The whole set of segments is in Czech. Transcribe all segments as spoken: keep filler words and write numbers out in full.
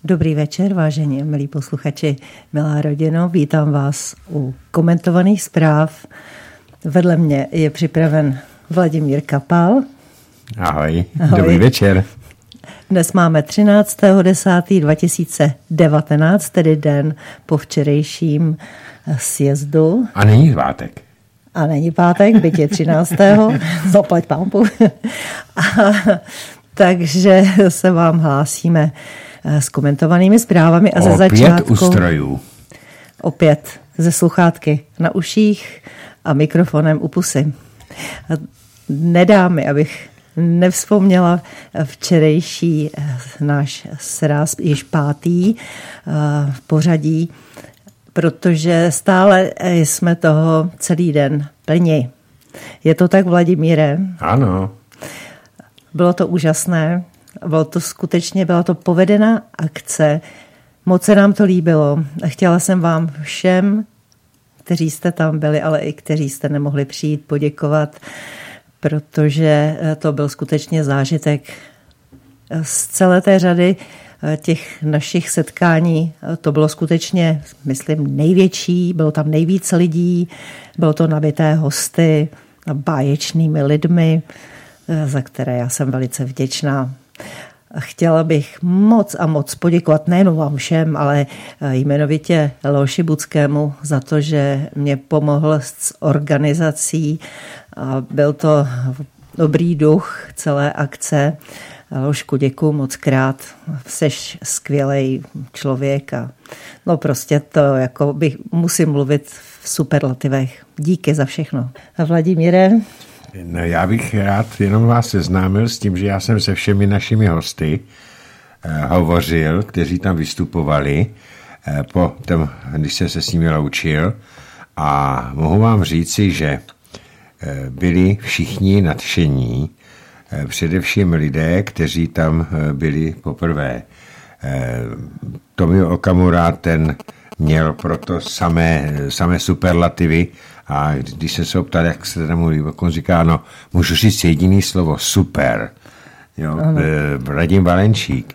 Dobrý večer, vážení milí posluchači, milá rodino. Vítám vás u komentovaných zpráv. Vedle mě je připraven Vladimír Kapal. Ahoj, Ahoj. Dobrý večer. Dnes máme třináctého desátého dva tisíce devatenáct, tedy den po včerejším sjezdu. A není pátek. A není pátek, byť je třináctého Zaplať pánbu. Takže se vám hlásíme s komentovanými zprávami a ze začátku... Opět u strojů. Opět ze sluchátky na uších a mikrofonem u pusy. Nedá mi, abych nevzpomněla včerejší náš sraz, již pátý v pořadí, protože stále jsme toho celý den plni. Je to tak, Vladimíre? Ano. Bylo to úžasné. Bylo to skutečně, byla to povedená akce. Moc se nám to líbilo. Chtěla jsem vám všem, kteří jste tam byli, ale i kteří jste nemohli přijít, poděkovat, protože to byl skutečně zážitek. Z celé té řady těch našich setkání to bylo skutečně, myslím, největší, bylo tam nejvíce lidí, bylo to nabité hosty, báječnými lidmi, za které já jsem velice vděčná. Chtěla bych moc a moc poděkovat nejen vám všem, ale jmenovitě Leoši Budskému za to, že mě pomohl s organizací. Byl to dobrý duch celé akce. Leošku, děkuju moc krát. Jseš skvělej člověk a no prostě to jako bych musím mluvit v superlativech. Díky za všechno. A Vladimíre? No, já bych rád jenom vás seznámil s tím, že já jsem se všemi našimi hosty eh, hovořil, kteří tam vystupovali, eh, po tom, když jsem se s nimi loučil, a mohu vám říci, že eh, byli všichni nadšení, eh, především lidé, kteří tam eh, byli poprvé. Eh, Tomio Okamura, ten měl proto samé, samé superlativy, a když se se optal, jak se tam mluví, on říká, no, můžu říct jediný slovo, super. Jo, Radim Valenčík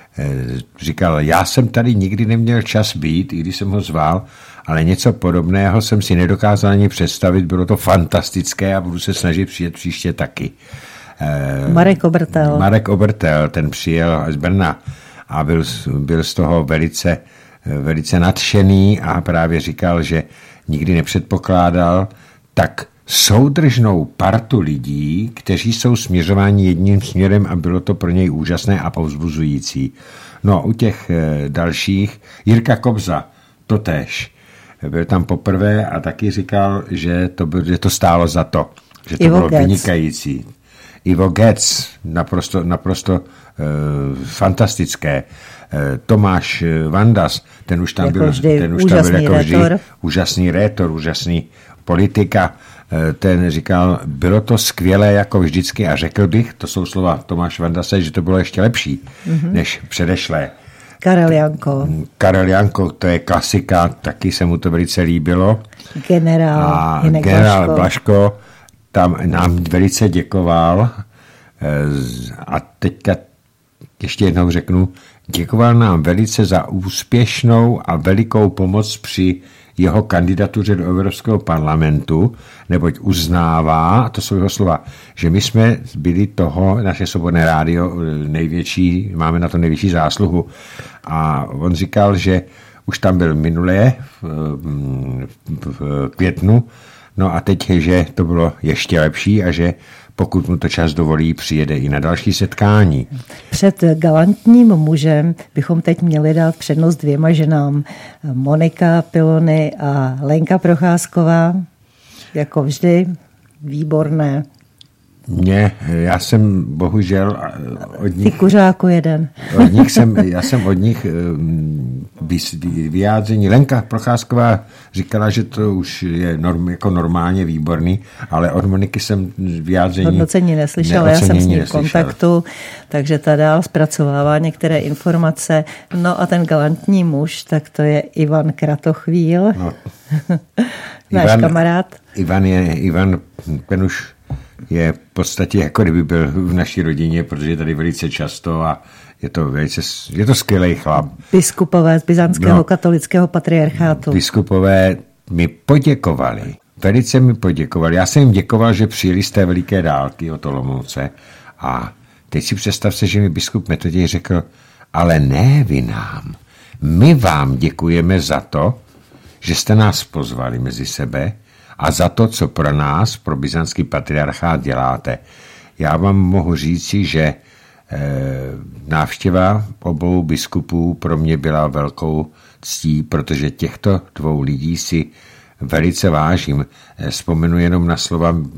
říkal, já jsem tady nikdy neměl čas být, i když jsem ho zval, ale něco podobného jsem si nedokázal ani představit, bylo to fantastické a budu se snažit přijet příště taky. Marek Obertel. Marek Obertel, ten přijel z Brna a byl, byl z toho velice, velice nadšený a právě říkal, že nikdy nepředpokládal tak soudržnou partu lidí, kteří jsou směřováni jedním směrem a bylo to pro něj úžasné a povzbuzující. No a u těch e, dalších, Jirka Kobza, totéž, byl tam poprvé a taky říkal, že to, byl, že to stálo za to, že to Ivo bylo Getz. Vynikající. Ivo Getz, naprosto, naprosto e, fantastické. Tomáš Vandas, ten už tam jako byl, vždy, ten už tam byl jako vždy rétor. úžasný rétor, úžasný politika. Ten říkal, bylo to skvělé jako vždycky a řekl bych, to jsou slova Tomáš Vandase, že to bylo ještě lepší, mm-hmm. než předešlé. Karel Janko. Karel Janko, to je klasika, taky se mu to velice líbilo. Generál a Hinek generál Blaško. Blaško tam nám velice děkoval a teďka ještě jednou řeknu, děkoval nám velice za úspěšnou a velikou pomoc při jeho kandidatuře do Evropského parlamentu, neboť uznává, to jsou jeho slova, že my jsme byli toho, naše Svobodné rádio, největší, máme na to největší zásluhu. A on říkal, že už tam byl minulé v, v květnu, no a teď, že to bylo ještě lepší a že pokud mu to čas dovolí, přijede i na další setkání. Před galantním mužem bychom teď měli dát přednost dvěma ženám. Monika Pilony a Lenka Procházková. Jako vždy, výborné. Mně, já jsem bohužel od nich... Ty kuřáku jeden. Od nich jsem, já jsem od nich vyjádření. Lenka Procházková říkala, že to už je norm, jako normálně výborný, ale od Moniky jsem vyjádření... Hodnocení neslyšel, já jsem s ní v kontaktu, takže ta dál zpracovává některé informace. No a ten galantní muž, tak to je Ivan Kratochvíl, no. Náš Ivan, kamarád. Ivan je, Ivan, ten už je v podstatě jako kdyby byl v naší rodině, protože je tady velice často a Je to velice, je to skvělý chlap. Biskupové z byzantského no, katolického patriarchátu. Biskupové mi poděkovali. Velice mi poděkovali. Já jsem jim děkoval, že přijeli z té veliké dálky od Olomouce. A teď si představte, že mi biskup Metoděj řekl, ale ne vy nám. My vám děkujeme za to, že jste nás pozvali mezi sebe a za to, co pro nás, pro byzantský patriarchát děláte. Já vám mohu říci, že e, návštěva obou biskupů pro mě byla velkou ctí, protože těchto dvou lidí si velice vážím. Vzpomenu jenom na slova e,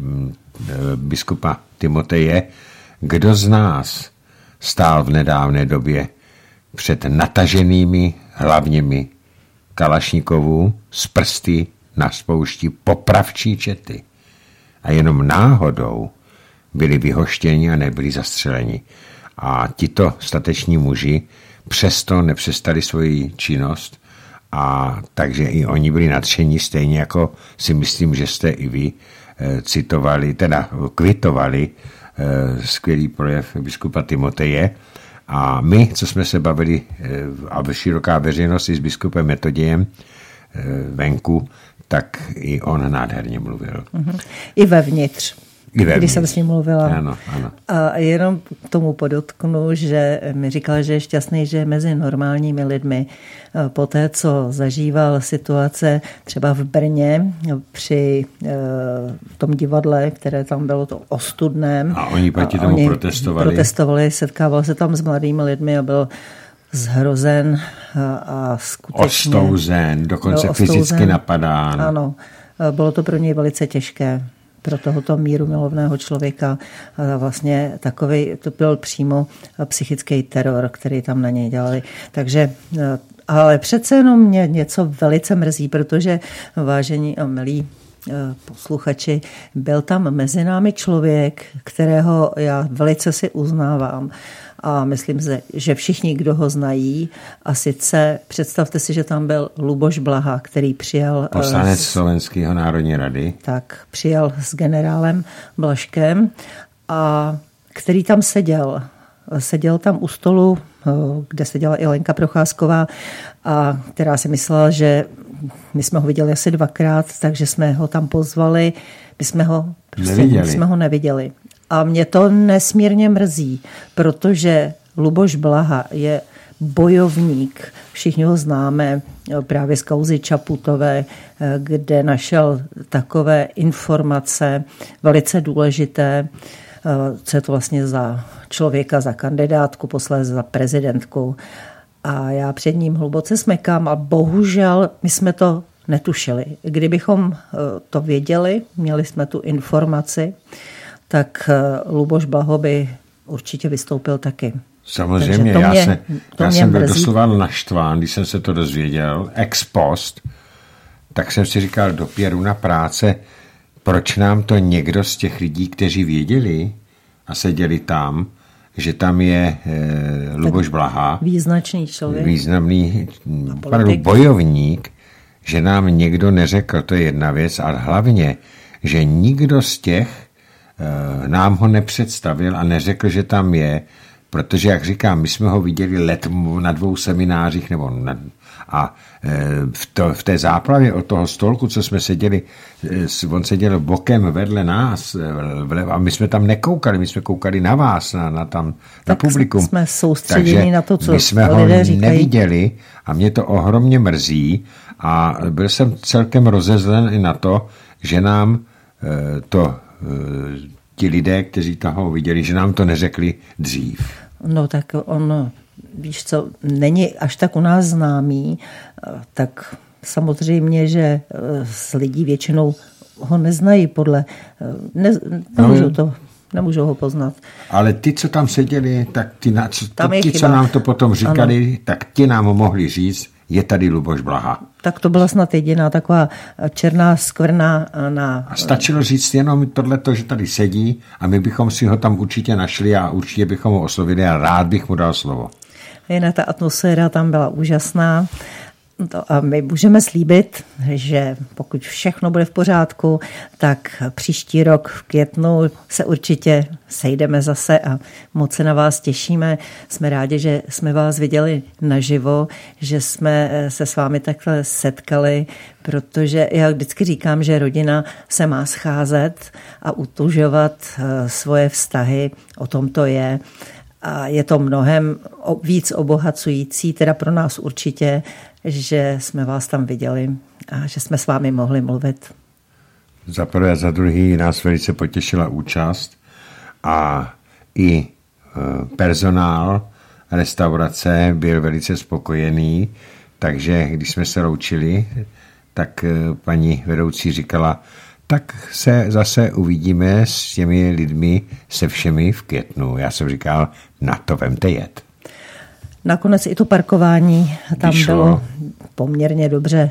biskupa Timoteje, kdo z nás stál v nedávné době před nataženými hlavněmi Kalašnikovů z prsty na spoušti popravčí čety. A jenom náhodou byli vyhoštěni a nebyli zastřeleni. A tito stateční muži přesto nepřestali svoji činnost, a takže i oni byli nadšení, stejně jako si myslím, že jste i vy e, citovali, teda kvitovali e, skvělý projev biskupa Timoteje. A my, co jsme se bavili, e, a široká veřejnost i s biskupem Metodějem e, venku, tak i on nádherně mluvil. Mm-hmm. I vevnitř. Když jsem s ním mluvila. Ano, ano. A jenom k tomu podotknu, že mi říkala, že je šťastný, že je mezi normálními lidmi. Po té, co zažíval situace třeba v Brně při v tom divadle, které tam bylo to ostudném. A oni proti tomu oni protestovali. protestovali, setkával se tam s mladými lidmi a byl zhrozen a, a skutečně... Ostouzen, dokonce ostouzen, fyzicky napadán. Ano, bylo to pro něj velice těžké. Pro tohoto míru milovného člověka a vlastně takový, to byl přímo psychický teror, který tam na něj dělali. Takže, ale přece jenom mě něco velice mrzí, protože vážení a milí posluchači, byl tam mezi námi člověk, kterého já velice si uznávám. A myslím, že všichni, kdo ho znají, a sice představte si, že tam byl Luboš Blaha, který přijel... Poslanec Slovenského národní rady. Tak, přijel s generálem Blažkem, a který tam seděl. Seděl tam u stolu, kde seděla i Lenka Procházková, a která si myslela, že my jsme ho viděli asi dvakrát, takže jsme ho tam pozvali. My jsme ho, prostě, neviděli. jsme ho neviděli. A mě to nesmírně mrzí, protože Luboš Blaha je bojovník. Všichni ho známe právě z kauzy Čaputové, kde našel takové informace velice důležité, co je to vlastně za člověka, za kandidátku, posléze za prezidentku. A já před ním hluboce smekám a bohužel my jsme to netušili. Kdybychom to věděli, měli jsme tu informaci, tak Luboš Blaho by určitě vystoupil taky. Samozřejmě, mě, já, se, já jsem byl doslova naštván, když jsem se to dozvěděl, ex post, tak jsem si říkal do pěru na práce, proč nám to někdo z těch lidí, kteří věděli a seděli tam, že tam je e, Luboš Blaha, význačný člověk, významný pardon, bojovník, že nám někdo neřekl, to je jedna věc, a hlavně, že nikdo z těch nám ho nepředstavil a neřekl, že tam je, protože, jak říkám, my jsme ho viděli let na dvou seminářích, nebo na, a v, to, v té záplavě od toho stolku, co jsme seděli, on seděl bokem vedle nás a my jsme tam nekoukali, my jsme koukali na vás, na, na, tam, na publikum. Jsme soustředěni na to, co my jsme ho neviděli a mě to ohromně mrzí a byl jsem celkem rozezlen i na to, že nám to ti lidé, kteří toho viděli, že nám to neřekli dřív. No tak on, víš co, není až tak u nás známý, tak samozřejmě, že s lidí většinou ho neznají podle, ne, nemůžou, no, to, nemůžou ho poznat. Ale ty, co tam seděli, tak ty, ty, ti, co nám to potom říkali, ano, tak ti nám mohli říct, je tady Luboš Blaha. Tak to byla snad jediná taková černá skvrna na... A stačilo říct jenom tohleto, že tady sedí a my bychom si ho tam určitě našli a určitě bychom ho oslovili a rád bych mu dal slovo. Jinak ta atmosféra tam byla úžasná To a my můžeme slíbit, že pokud všechno bude v pořádku, tak příští rok v květnu se určitě sejdeme zase a moc se na vás těšíme. Jsme rádi, že jsme vás viděli naživo, že jsme se s vámi takhle setkali, protože já vždycky říkám, že rodina se má scházet a utužovat svoje vztahy, o tom to je. A je to mnohem víc obohacující, teda pro nás určitě, že jsme vás tam viděli a že jsme s vámi mohli mluvit. Za prvé, za druhý nás velice potěšila účast a i personál restaurace byl velice spokojený, takže když jsme se loučili, tak paní vedoucí říkala, tak se zase uvidíme s těmi lidmi, se všemi v květnu. Já jsem říkal, na to vemte jet. Nakonec i to parkování tam Vyšlo. Bylo poměrně dobře,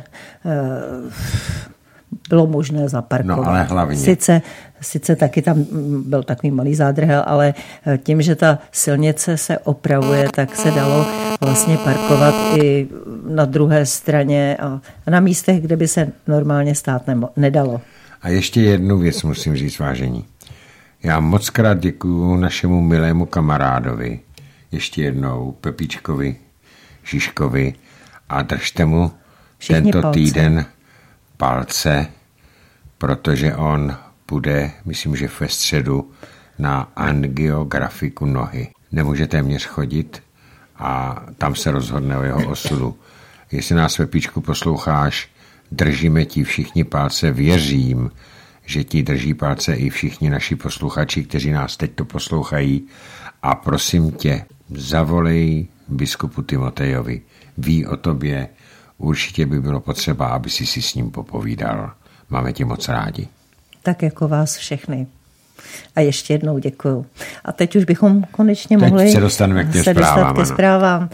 bylo možné zaparkovat. No ale hlavně. Sice, sice taky tam byl takový malý zádrhel, ale tím, že ta silnice se opravuje, tak se dalo vlastně parkovat i na druhé straně a na místech, kde by se normálně stát nedalo. A ještě jednu věc musím říct, vážení. Já moc krát děkuju našemu milému kamarádovi, ještě jednou Pepíčkovi, Žižkovi a držte mu Všichni tento palce. týden palce, protože on bude, myslím, že ve středu, na angiografiku nohy. Nemůže téměř chodit a tam se rozhodne o jeho osudu. Jestli nás, Pepíčku, posloucháš, držíme ti všichni palce, věřím, že ti drží palce i všichni naši posluchači, kteří nás teď to poslouchají a prosím tě, zavolej biskupu Timotejovi, ví o tobě, určitě by bylo potřeba, aby si si s ním popovídal. Máme tě moc rádi. Tak jako vás všechny. A ještě jednou děkuju. A teď už bychom konečně teď mohli se dostaneme k těm se zprávám, dostat ke zprávám.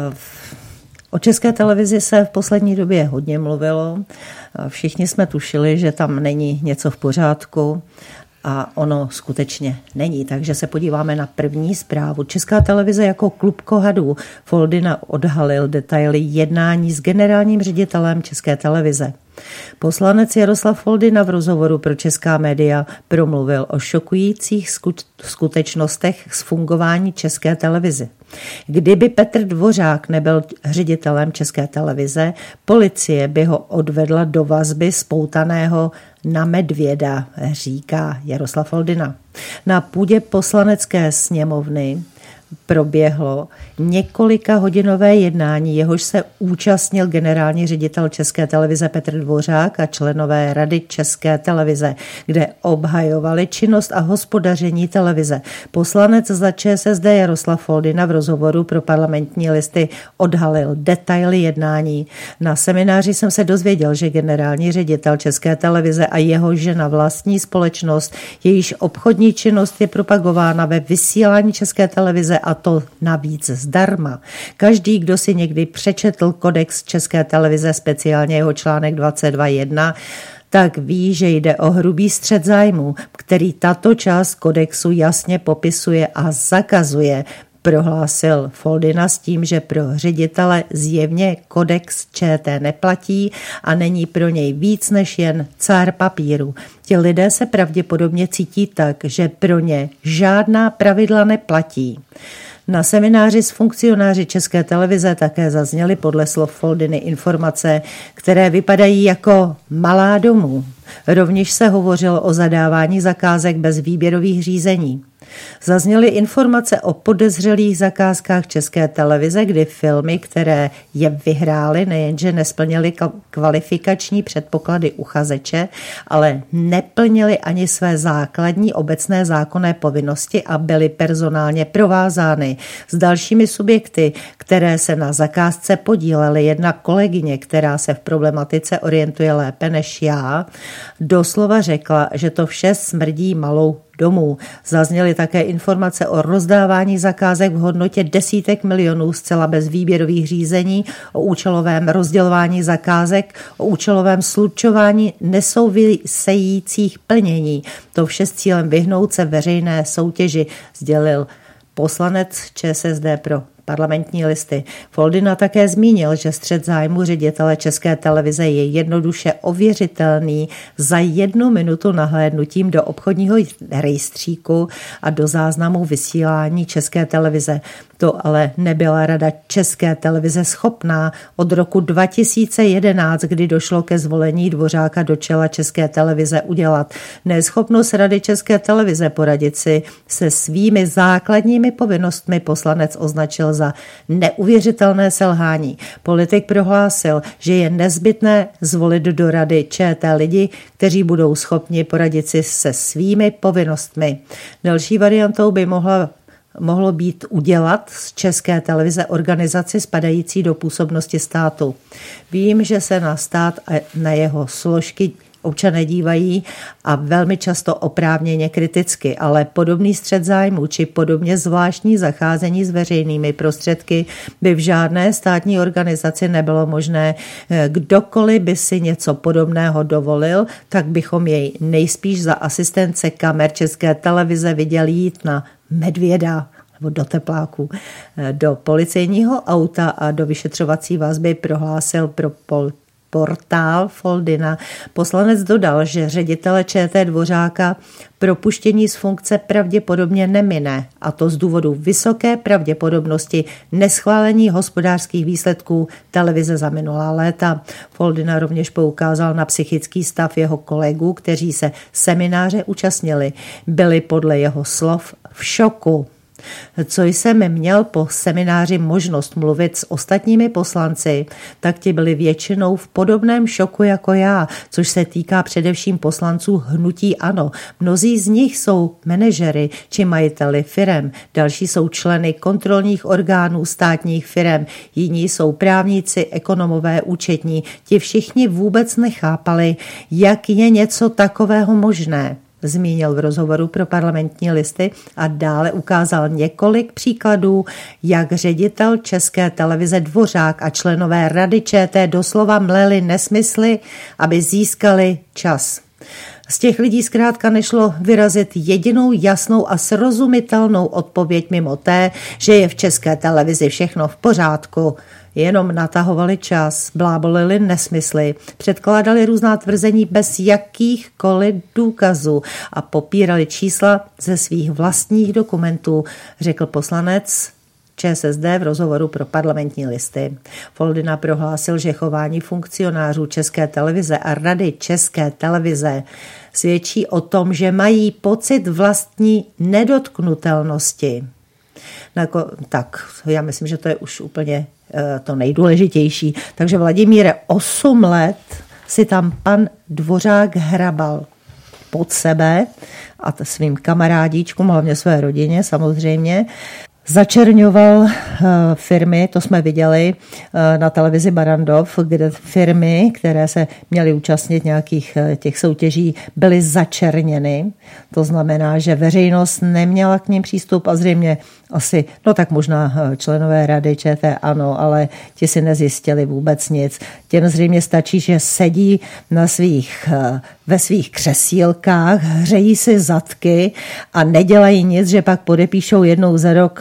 O České televizi se v poslední době hodně mluvilo. Všichni jsme tušili, že tam není něco v pořádku a ono skutečně není. Takže se podíváme na první zprávu. Česká televize jako klub kohadů Foldina odhalil detaily jednání s generálním ředitelem České televize. Poslanec Jaroslav Foldina v rozhovoru pro Česká média promluvil o šokujících skutečnostech z fungování České televize. Kdyby Petr Dvořák nebyl ředitelem České televize, policie by ho odvedla do vazby spoutaného na medvěda, říká Jaroslav Foldina. Na půdě poslanecké sněmovny proběhlo několika hodinové jednání, jehož se účastnil generální ředitel České televize Petr Dvořák a členové Rady České televize, kde obhajovali činnost a hospodaření televize. Poslanec za ČSSD Jaroslav Foldina v rozhovoru pro Parlamentní listy odhalil detaily jednání. Na semináři jsem se dozvěděl, že generální ředitel České televize a jeho žena vlastní společnost, jejíž obchodní činnost je propagována ve vysílání České televize, a to navíc zdarma. Každý, kdo si někdy přečetl kodex České televize, speciálně jeho článek dvacet dva jedna, tak ví, že jde o hrubý střet zájmů, který tato část kodexu jasně popisuje a zakazuje, prohlásil Foldina s tím, že pro ředitele zjevně kodex ČT neplatí a není pro něj víc než jen cár papíru. Ti lidé se pravděpodobně cítí tak, že pro ně žádná pravidla neplatí. Na semináři s funkcionáři České televize také zazněly podle slov Foldiny informace, které vypadají jako malá domů. Rovněž se hovořilo o zadávání zakázek bez výběrových řízení. Zazněly informace o podezřelých zakázkách České televize, kdy filmy, které je vyhrály, nejenže nesplnily kvalifikační předpoklady uchazeče, ale neplnily ani své základní obecné zákonné povinnosti a byly personálně provázány s dalšími subjekty, které se na zakázce podílely. Jedna kolegyně, která se v problematice orientuje lépe než já, doslova řekla, že to vše smrdí malou domů. Zazněly také informace o rozdávání zakázek v hodnotě desítek milionů zcela bez výběrových řízení, o účelovém rozdělování zakázek, o účelovém slučování nesouvisejících plnění. To vše s cílem vyhnout se veřejné soutěži, sdělil poslanec ČSSD pro Parlamentní listy. Foldyna také zmínil, že střet zájmu ředitele České televize je jednoduše ověřitelný za jednu minutu nahlédnutím do obchodního rejstříku a do záznamu vysílání České televize. To ale nebyla Rada České televize schopná od roku dva tisíce jedenáct, kdy došlo ke zvolení Dvořáka do čela České televize, udělat. Neschopnost Rady České televize poradit si se svými základními povinnostmi poslanec označil za neuvěřitelné selhání. Politik prohlásil, že je nezbytné zvolit do Rady ČT lidi, kteří budou schopni poradit si se svými povinnostmi. Další variantou by mohla mohlo být udělat z České televize organizaci spadající do působnosti státu. Vím, že se na stát a na jeho složky občané dívají a velmi často oprávněně kriticky, ale podobný střet zájmu či podobně zvláštní zacházení s veřejnými prostředky by v žádné státní organizaci nebylo možné. Kdokoliv by si něco podobného dovolil, tak bychom jej nejspíš za asistence kamer České televize viděli jít na medvěda nebo do tepláku, do policejního auta a do vyšetřovací vazby, prohlásil pro pol portál Foldyna. Poslanec dodal, že ředitele ČT Dvořáka propuštění z funkce pravděpodobně nemine, a to z důvodu vysoké pravděpodobnosti neschválení hospodářských výsledků televize za minulá léta. Foldyna rovněž poukázal na psychický stav jeho kolegů, kteří se semináře účastnili. Byli podle jeho slov v šoku. Co jsem měl po semináři možnost mluvit s ostatními poslanci, tak ti byli většinou v podobném šoku jako já, což se týká především poslanců hnutí ANO. Mnozí z nich jsou manažery či majiteli firem, další jsou členy kontrolních orgánů státních firem, jiní jsou právníci, ekonomové, účetní. Ti všichni vůbec nechápali, jak je něco takového možné. Zmínil v rozhovoru pro Parlamentní listy a dále ukázal několik příkladů, jak ředitel České televize Dvořák a členové Rady ČT doslova mleli nesmysly, aby získali čas. Z těch lidí zkrátka nešlo vyrazit jedinou jasnou a srozumitelnou odpověď mimo té, že je v České televizi všechno v pořádku. Jenom natahovali čas, blábolili nesmysly, předkládali různá tvrzení bez jakýchkoliv důkazů a popírali čísla ze svých vlastních dokumentů, řekl poslanec ČSSD v rozhovoru pro Parlamentní listy. Foldyna prohlásil, že chování funkcionářů České televize a Rady České televize svědčí o tom, že mají pocit vlastní nedotknutelnosti. Tak, já myslím, že to je už úplně to nejdůležitější. Takže Vladimíre, osm let si tam pan Dvořák hrabal pod sebe a svým kamarádíčkům, hlavně své rodině samozřejmě. Začerňoval firmy, to jsme viděli na televizi Barrandov, kde firmy, které se měly účastnit nějakých těch soutěží, byly začerněny. To znamená, že veřejnost neměla k nim přístup a zřejmě asi, no tak možná členové Rady ČT ano, ale ti si nezjistili vůbec nic. Těm zřejmě stačí, že sedí na svých, ve svých křesílkách, hřejí si zadky a nedělají nic, že pak podepíšou jednou za rok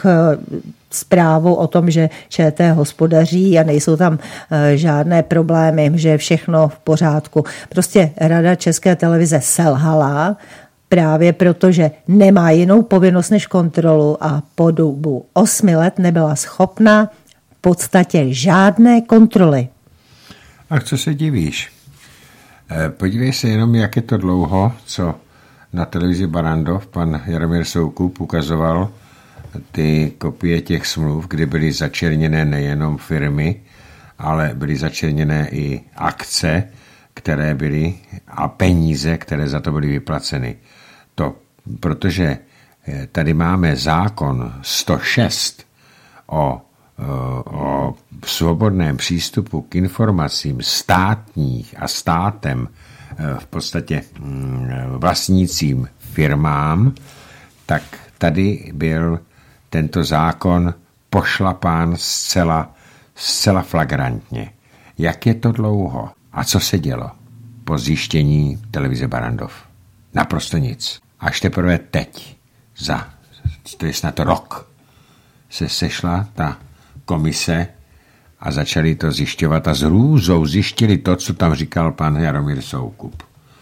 zprávu o tom, že ČT hospodaří a nejsou tam žádné problémy, že je všechno v pořádku. Prostě Rada České televize selhala, právě protože nemá jinou povinnost než kontrolu a po dobu osmi let nebyla schopna v podstatě žádné kontroly. A co se divíš? Podívej se jenom, jak je to dlouho, co na televizi Barrandov pan Jaromír Soukup ukazoval ty kopie těch smluv, kdy byly začerněné nejenom firmy, ale byly začerněné i akce, které byly a peníze, které za to byly vyplaceny. To, protože tady máme zákon sto šest o, o svobodném přístupu k informacím státních a státem v podstatě vlastnícím firmám, tak tady byl tento zákon pošlapán zcela, zcela flagrantně. Jak je to dlouho? A co se dělo po zjištění televize Barrandov? Naprosto nic. Až teprve teď, za, to je snad rok, se sešla ta komise a začali to zjišťovat a s hrůzou zjištili to, co tam říkal pan Jaromír Soukup.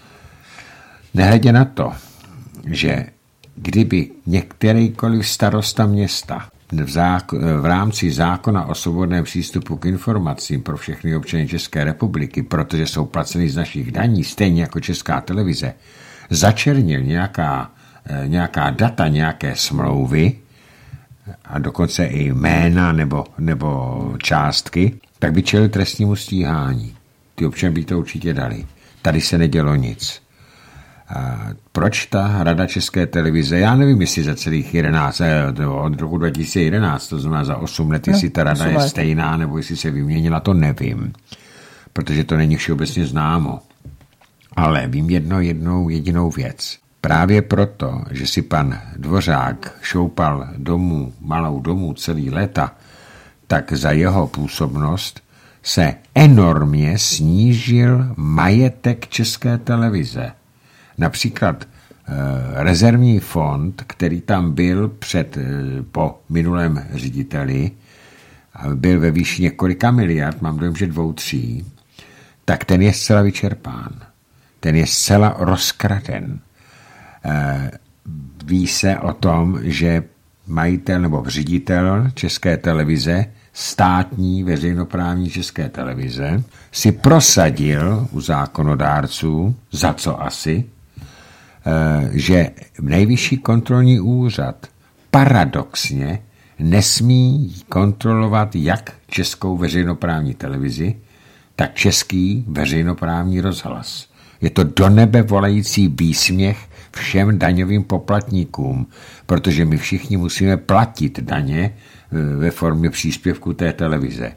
Nehledě na to, že kdyby některýkoliv starosta města v, zákon, v rámci zákona o svobodném přístupu k informacím pro všechny občany České republiky, protože jsou placeny z našich daní, stejně jako Česká televize, začernil nějaká, nějaká data, nějaké smlouvy a dokonce i jména nebo, nebo částky, tak by čelil trestnímu stíhání. Ty občany by to určitě dali. Tady se nedělo nic. A proč ta Rada České televize, já nevím, jestli za celých jedenáct, od roku dva tisíce jedenáct, to znamená za osm let, jestli ta rada je stejná, nebo jestli se vyměnila, to nevím, protože to není všeobecně známo. Ale vím jedno, jednou jedinou věc. Právě proto, že si pan Dvořák šoupal domů, malou domů celý léta, tak za jeho působnost se enormně snížil majetek České televize. Například eh, rezervní fond, který tam byl před, eh, po minulém řediteli, byl ve výši několika miliard, mám dojem, že dvou, tří, tak ten je zcela vyčerpán. Ten je zcela rozkraden. Eh, ví se o tom, že majitel nebo ředitel České televize, státní veřejnoprávní České televize, si prosadil u zákonodárců, za co asi, že Nejvyšší kontrolní úřad paradoxně nesmí kontrolovat jak českou veřejnoprávní televizi, tak český veřejnoprávní rozhlas. Je to do nebe volající výsměch všem daňovým poplatníkům, protože my všichni musíme platit daně ve formě příspěvku té televize.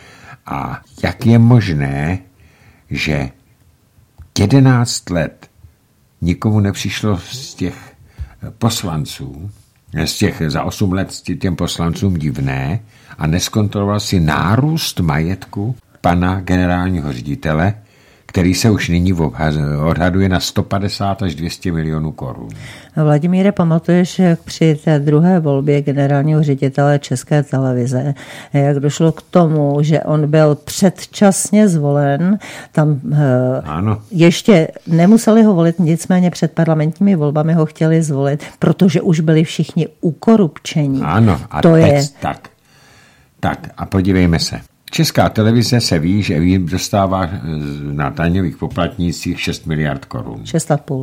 A jak je možné, že jedenáct let nikomu nepřišlo z těch poslanců, z těch za osm let těm poslancům divné a neskontroloval si nárůst majetku pana generálního ředitele, který se už nyní odhaduje na sto padesát až dvě stě milionů korun. Vladimíre, pamatuješ, jak při té druhé volbě generálního ředitele České televize, jak došlo k tomu, že on byl předčasně zvolen, tam ano. Ještě nemuseli ho volit, nicméně před parlamentními volbami ho chtěli zvolit, protože už byli všichni ukorupčení. Ano, a to teď je... tak. Tak a podívejme se. Česká televize se ví, že dostává na daňových poplatnících šest miliard korun. šest a půl.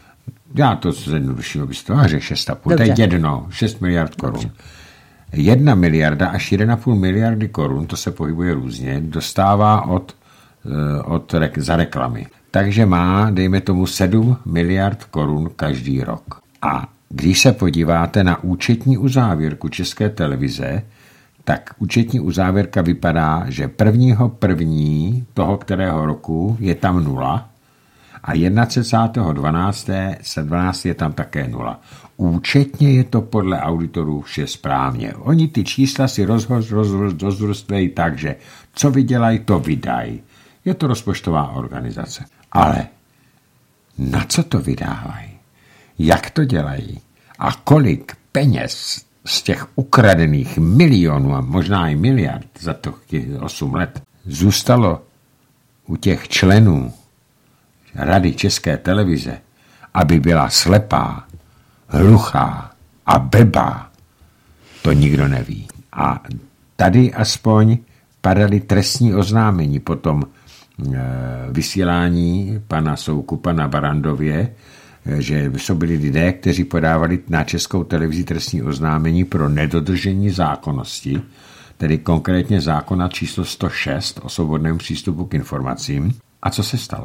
Já to zjednoduším, abys to řekl šest a půl. To je jedno, šest miliard korun. Jedna miliarda až jeden a půl miliardy korun, to se pohybuje různě, dostává od, od, za reklamy. Takže má, dejme tomu, sedm miliard korun každý rok. A když se podíváte na účetní uzávěrku České televize, tak účetní uzávěrka vypadá, že prvního první toho kterého roku je tam nula a třicátého dvanáctého je tam také nula. Účetně je to podle auditorů vše správně. Oni ty čísla si rozvrstvejí tak, že co vydělají, to vydají. Je to rozpočtová organizace. Ale na co to vydávají? Jak to dělají? A kolik peněz z těch ukradených milionů a možná i miliard za to osm let zůstalo u těch členů Rady České televize, aby byla slepá, hluchá a blbá, to nikdo neví. A tady aspoň padaly trestní oznámení po tom e, vysílání pana Soukupa na Barandově, že jsou byli lidé, kteří podávali na Českou televizi trestní oznámení pro nedodržení zákonnosti, tedy konkrétně zákona číslo sto šest o svobodném přístupu k informacím. A co se stalo?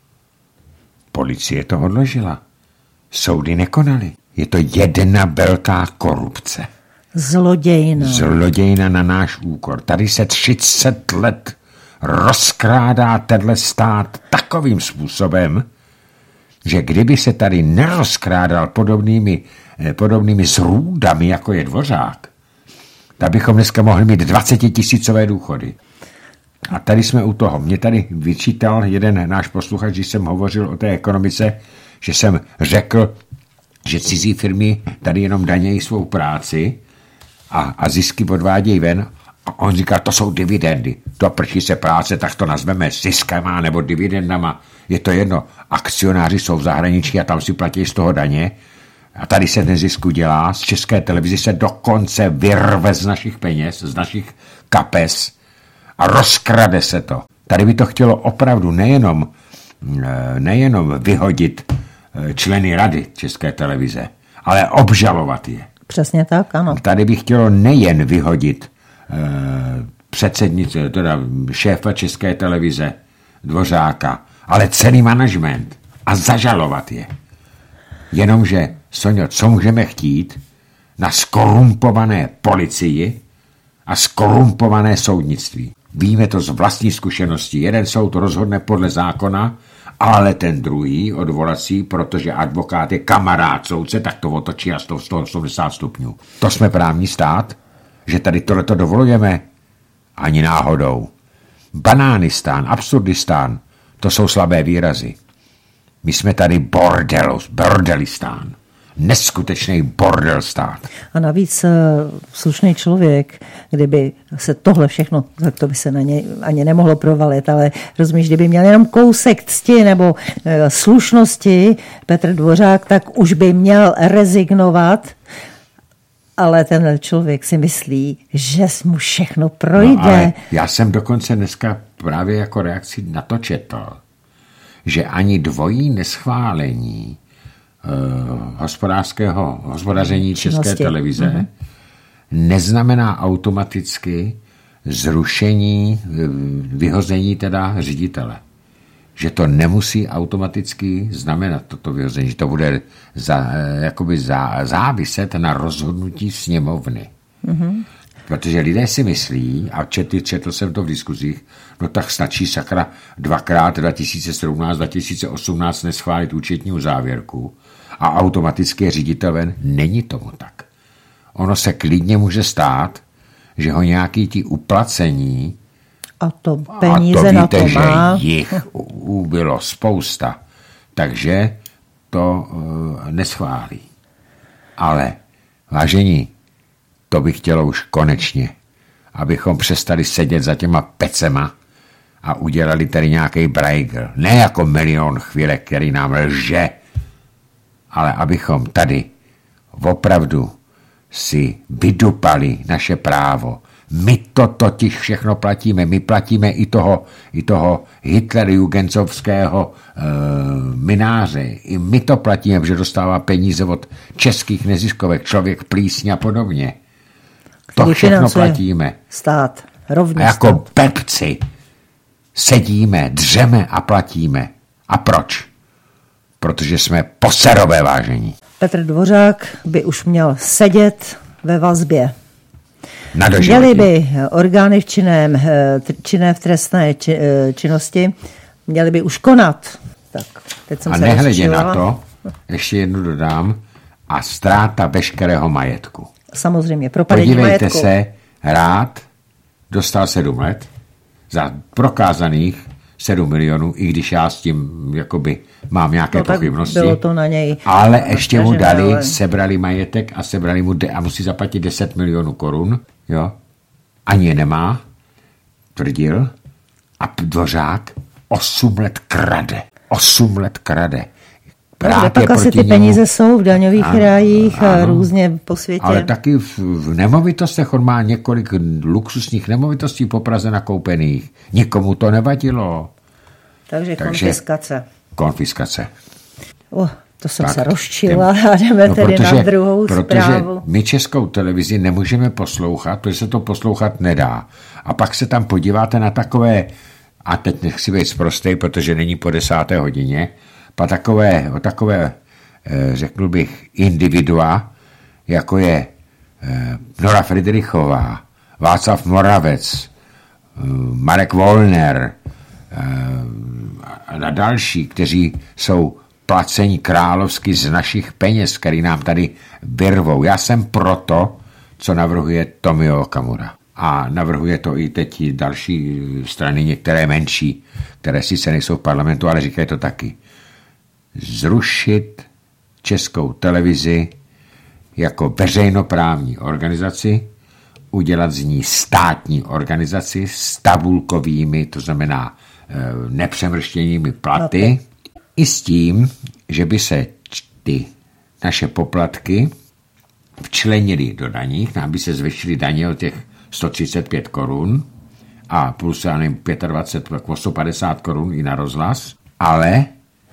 Policie to odložila. Soudy nekonaly. Je to jedna velká korupce. Zlodějina. Zlodějina na náš úkor. Tady se třicet let rozkrádá tenhle stát takovým způsobem, že kdyby se tady nerozkrádal podobnými, podobnými zrůdami, jako je Dvořák, tak bychom dneska mohli mít dvacetitisícové důchody. A tady jsme u toho. Mě tady vyčítal jeden náš posluchač, když jsem hovořil o té ekonomice, že jsem řekl, že cizí firmy tady jenom danějí svou práci a, a zisky odvádějí ven A on říká, to jsou dividendy. To prší se práce, tak to nazveme ziskama nebo dividendama. Je to jedno. Akcionáři jsou v zahraničí a tam si platí z toho daně. A tady se ten zisku dělá. Z České televize se dokonce vyrve z našich peněz, z našich kapes a rozkrade se to. Tady by to chtělo opravdu nejenom, nejenom vyhodit členy rady České televize, ale obžalovat je. Přesně tak, ano. Tady by chtělo nejen vyhodit eh, předsednice, teda šéfa České televize Dvořáka, ale celý management a zažalovat je. Jenomže, Sonjo, co můžeme chtít na skorumpované policii a skorumpované soudnictví? Víme to z vlastní zkušenosti. Jeden soud rozhodne podle zákona, ale ten druhý odvolací, protože advokát je kamarád soudce, tak to otočí a sto osmdesát stupňů. To jsme právní stát, že tady tohleto dovolujeme? Ani náhodou. Banánistán, absurdistán, to jsou slabé výrazy. My jsme tady bordelos, bordelistán. Neskutečný bordel stát. A navíc slušný člověk, kdyby se tohle všechno, tak to by se na něj ani nemohlo provalit, ale rozumíš, kdyby měl jenom kousek cti nebo slušnosti Petr Dvořák, tak už by měl rezignovat, ale ten člověk si myslí, že mu všechno projde. No, ale já jsem dokonce dneska právě jako reakci na to četl, že ani dvojí neschválení hospodářského hospodaření České činnosti. Televize mm-hmm. neznamená automaticky zrušení, vyhození teda ředitele. Že to nemusí automaticky znamenat toto vyhození, že to bude za, jakoby za, záviset na rozhodnutí sněmovny. Mm-hmm. Protože lidé si myslí, a četl, četl jsem to v diskuzích, no tak stačí sakra dvakrát dva tisíce sedmnáct dva tisíce osmnáct neschválit účetní závěrku a automaticky je ředitel ven. Není tomu tak. Ono se klidně může stát, že ho nějaký ti uplacení a to peníze a to víte, na to má. Že jich bylo spousta, takže to uh, neschválí. Ale vážení, to bych chtělo už konečně, abychom přestali sedět za těma pecema a udělali tady nějaký Bruegel. Ne jako Milion chvílek, který nám lže, ale abychom tady opravdu si vydupali naše právo. My to totiž všechno platíme. My platíme i toho, i toho hitlerjugendovského e, mináře. I my to platíme, protože dostává peníze od českých neziskovek, Člověk plísně a podobně. To všechno platíme. Stát, rovně a jako stát. pepci sedíme, dřeme a platíme. A proč? Protože jsme poserové vážení. Petr Dvořák by už měl sedět ve vazbě. Měli by orgány v činném, činné v trestné či, činnosti, měli by už konat. Tak, teď jsem a se nehledě na to, ještě jednu dodám, a ztráta veškerého majetku. Samozřejmě, propadení majetku. Podívejte se, Rád dostal sedm let za prokázaných sedm milionů, i když já s tím jakoby mám nějaké no, pochybnosti. Bylo to na něj. Ale ještě mu dali, ale... sebrali majetek a sebrali mu de- a musí zaplatit deset milionů korun. Jo? Ani je nemá, tvrdil. A Dvořák osm let krade. osm let krade. No, pak asi ty němu... peníze jsou v daňových ano, rájích a různě po světě. Ale taky v, v nemovitostech on má několik luxusních nemovitostí po Praze nakoupených. Nikomu to nevadilo. Takže, Takže konfiskace. Konfiskace. Oh, to jsem tak, se rozčila těm... a jdeme no, tedy protože, na druhou protože zprávu. Protože my Českou televizi nemůžeme poslouchat, protože se to poslouchat nedá. A pak se tam podíváte na takové, a teď nechci být sprostej, protože není po desáté hodině, pa takové, o takové, řekl bych, individua, jako je Nora Fridrichová, Václav Moravec, Marek Wollner a další, kteří jsou placení královsky z našich peněz, který nám tady vyrvou. Já jsem proto, co navrhuje Tomio Okamura. A navrhuje to i teď další strany, některé menší, které sice nejsou v parlamentu, ale říkají to taky. Zrušit Českou televizi jako veřejnoprávní organizaci, udělat z ní státní organizaci s tabulkovými, to znamená e, nepřemrštěnými platy, i s tím, že by se ty naše poplatky včlenily do daní, aby se zvýšily daně o těch sto třicet pět korun a plus, já nevím, dvacet pět, sto padesát korun i na rozhlas, ale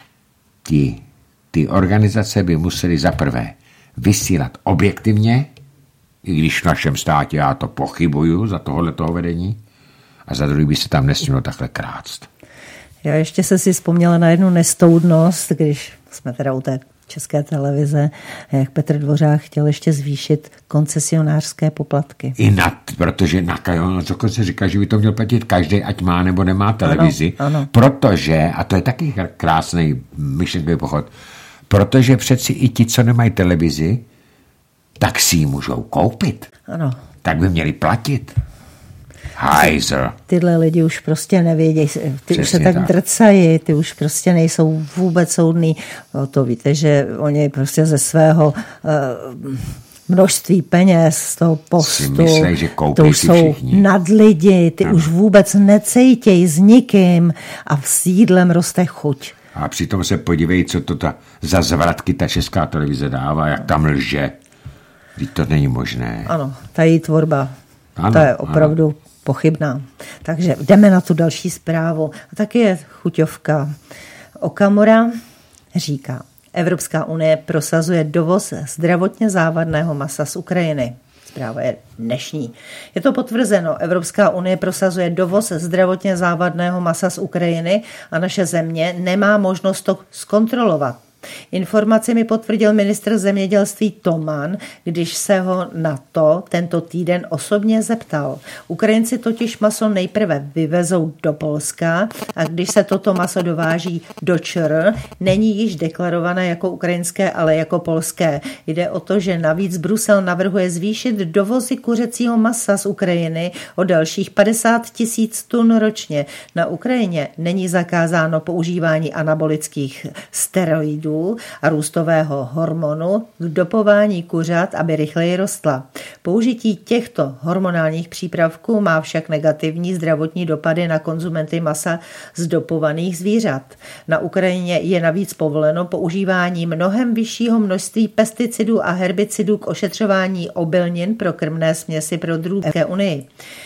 ty, ty organizace by musely zaprvé vysílat objektivně, i když v našem státě já to pochybuju za tohohletoho vedení, a za druhý by se tam nesmělo takhle krást. Já ještě se si vzpomněla na jednu nestoudnost, když jsme teda u té České televize, jak Petr Dvořák chtěl ještě zvýšit koncesionářské poplatky. I nad, protože na dokonce říká, že by to měl platit každý, ať má nebo nemá televizi, ano, ano. Protože, a to je taky krásný myšlenkový pochod, protože přeci i ti, co nemají televizi, tak si ji můžou koupit. Ano. Tak by měli platit. Hajzer. Tyhle lidi už prostě nevědějí, ty Přesně už se tak, tak drcají, ty už prostě nejsou vůbec soudný. O to víte, že oni prostě ze svého uh, množství peněz z toho postu, myslej, že to už jsou nad lidi, ty ano. už vůbec necejtějí s nikým a s jídlem roste chuť. A přitom se podívej, co to ta, za zvratky ta Česká televize dává, jak tam lže. Vždyť to není možné. Ano, ta její tvorba, ano, to je opravdu ano. pochybná. Takže jdeme na tu další zprávu. A taky je chuťovka. Okamura říká, Evropská unie prosazuje dovoz zdravotně závadného masa z Ukrajiny. Zpráva je dnešní. Je to potvrzeno. Evropská unie prosazuje dovoz zdravotně závadného masa z Ukrajiny a naše země nemá možnost to zkontrolovat. Informaci mi potvrdil ministr zemědělství Toman, když se ho na to tento týden osobně zeptal. Ukrajinci totiž maso nejprve vyvezou do Polska a když se toto maso dováží do ČR, není již deklarované jako ukrajinské, ale jako polské. Jde o to, že navíc Brusel navrhuje zvýšit dovozy kuřecího masa z Ukrajiny o dalších padesát tisíc tun ročně. Na Ukrajině není zakázáno používání anabolických steroidů a růstového hormonu k dopování kuřat, aby rychleji rostla. Použití těchto hormonálních přípravků má však negativní zdravotní dopady na konzumenty masa z dopovaných zvířat. Na Ukrajině je navíc povoleno používání mnohem vyššího množství pesticidů a herbicidů k ošetřování obilnin pro krmné směsi pro Evropské unii.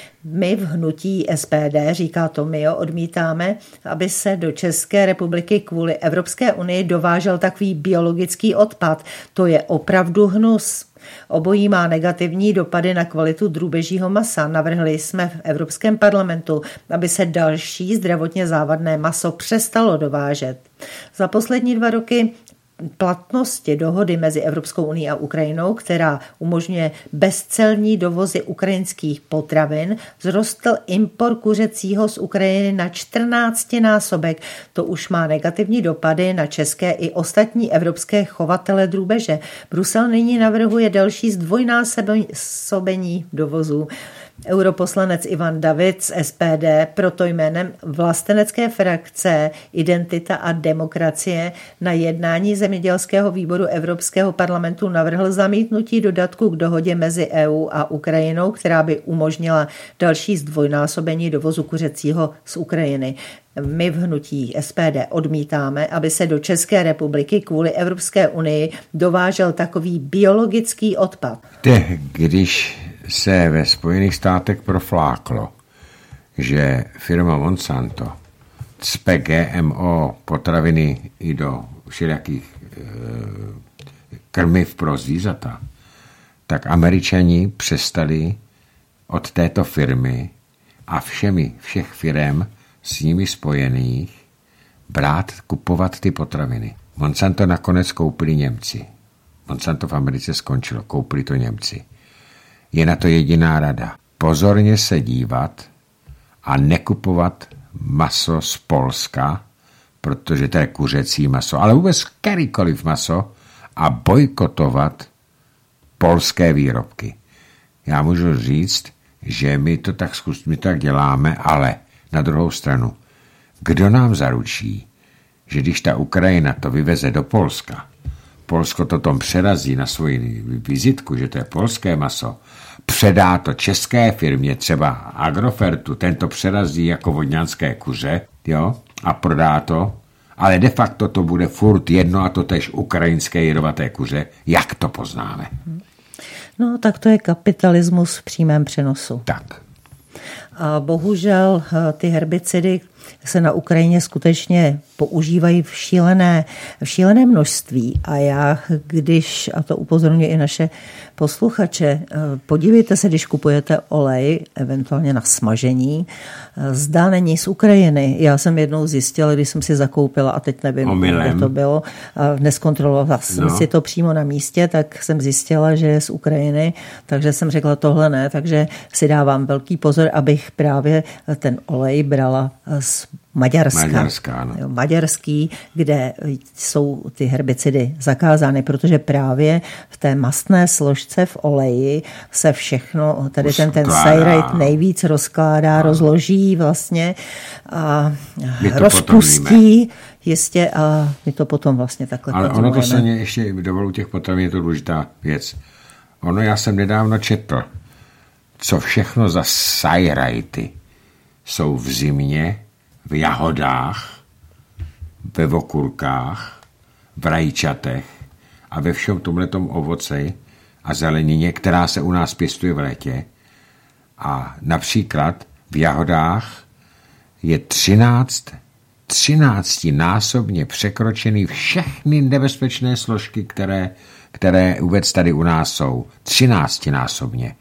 My v hnutí S P D, říká Tomio, odmítáme, aby se do České republiky kvůli Evropské unii dovážel takový biologický odpad. To je opravdu hnus. Obojí má negativní dopady na kvalitu drůbežího masa. Navrhli jsme v Evropském parlamentu, aby se další zdravotně závadné maso přestalo dovážet. Za poslední dva roky platnosti dohody mezi Evropskou unií a Ukrajinou, která umožňuje bezcelní dovozy ukrajinských potravin, vzrostl import kuřecího z Ukrajiny na čtrnáctinásobek. To už má negativní dopady na české i ostatní evropské chovatele drůbeže. Brusel nyní navrhuje další zdvojnásobení dovozů. Europoslanec Ivan David z S P D proto jménem vlastenecké frakce Identita a demokracie na jednání zemědělského výboru Evropského parlamentu navrhl zamítnutí dodatku k dohodě mezi E U a Ukrajinou, která by umožnila další zdvojnásobení dovozu kuřecího z Ukrajiny. My v hnutí S P D odmítáme, aby se do České republiky kvůli Evropské unii dovážel takový biologický odpad. Te, když se ve Spojených státech profláklo, že firma Monsanto cpe G M O potraviny i do všelijakých e, krmiv pro zvířata, tak Američani přestali od této firmy a všemi všech firem s nimi spojených brát, kupovat ty potraviny. Monsanto nakonec koupili Němci. Monsanto v Americe skončilo, koupili to Němci. Je na to jediná rada. Pozorně se dívat a nekupovat maso z Polska, protože to je kuřecí maso, ale vůbec kterýkoliv maso a bojkotovat polské výrobky. Já můžu říct, že my to tak, my to tak děláme, ale na druhou stranu, kdo nám zaručí, že když ta Ukrajina to vyveze do Polska, Polsko to tom přerazí na svoji vizitku, že to je polské maso, předá to české firmě, třeba Agrofertu, ten to přerazí jako vodňanské kuře, jo, a prodá to, ale de facto to bude furt jedno a to tež ukrajinské jedovaté kuře. Jak to poznáme? No, tak to je kapitalismus v přímém přenosu. Tak. A bohužel ty herbicidy se na Ukrajině skutečně používají v šílené, v šílené množství. A já, když, a to upozorňuji i naše posluchače, podívejte se, když kupujete olej, eventuálně na smažení, zda není z Ukrajiny. Já jsem jednou zjistila, když jsem si zakoupila, a teď nevím, kde to bylo, neskontrolovala jsem no. si to přímo na místě, tak jsem zjistila, že je z Ukrajiny, takže jsem řekla, tohle ne, takže si dávám velký pozor, abych právě ten olej brala z Maďarska. Maďarská, no. Maďarský, kde jsou ty herbicidy zakázány, protože právě v té mastné složce v oleji se všechno, tady ten, ten sajrajt nejvíc rozkládá, no. rozloží vlastně a rozpustí jistě a my to potom vlastně takhle ale konzumujeme. Ono to se mě ještě dovolu těch potravin, je to důležitá věc. Ono, já jsem nedávno četl, co všechno za sajrajty jsou v zimě, v jahodách, ve okurkách, v rajčatech a ve všem tomhletom ovoci a zelenině, která se u nás pěstuje v létě. A například v jahodách je třináct, třináctinásobně překročený všechny nebezpečné složky, které, které vůbec tady u nás jsou. Třináctinásobně.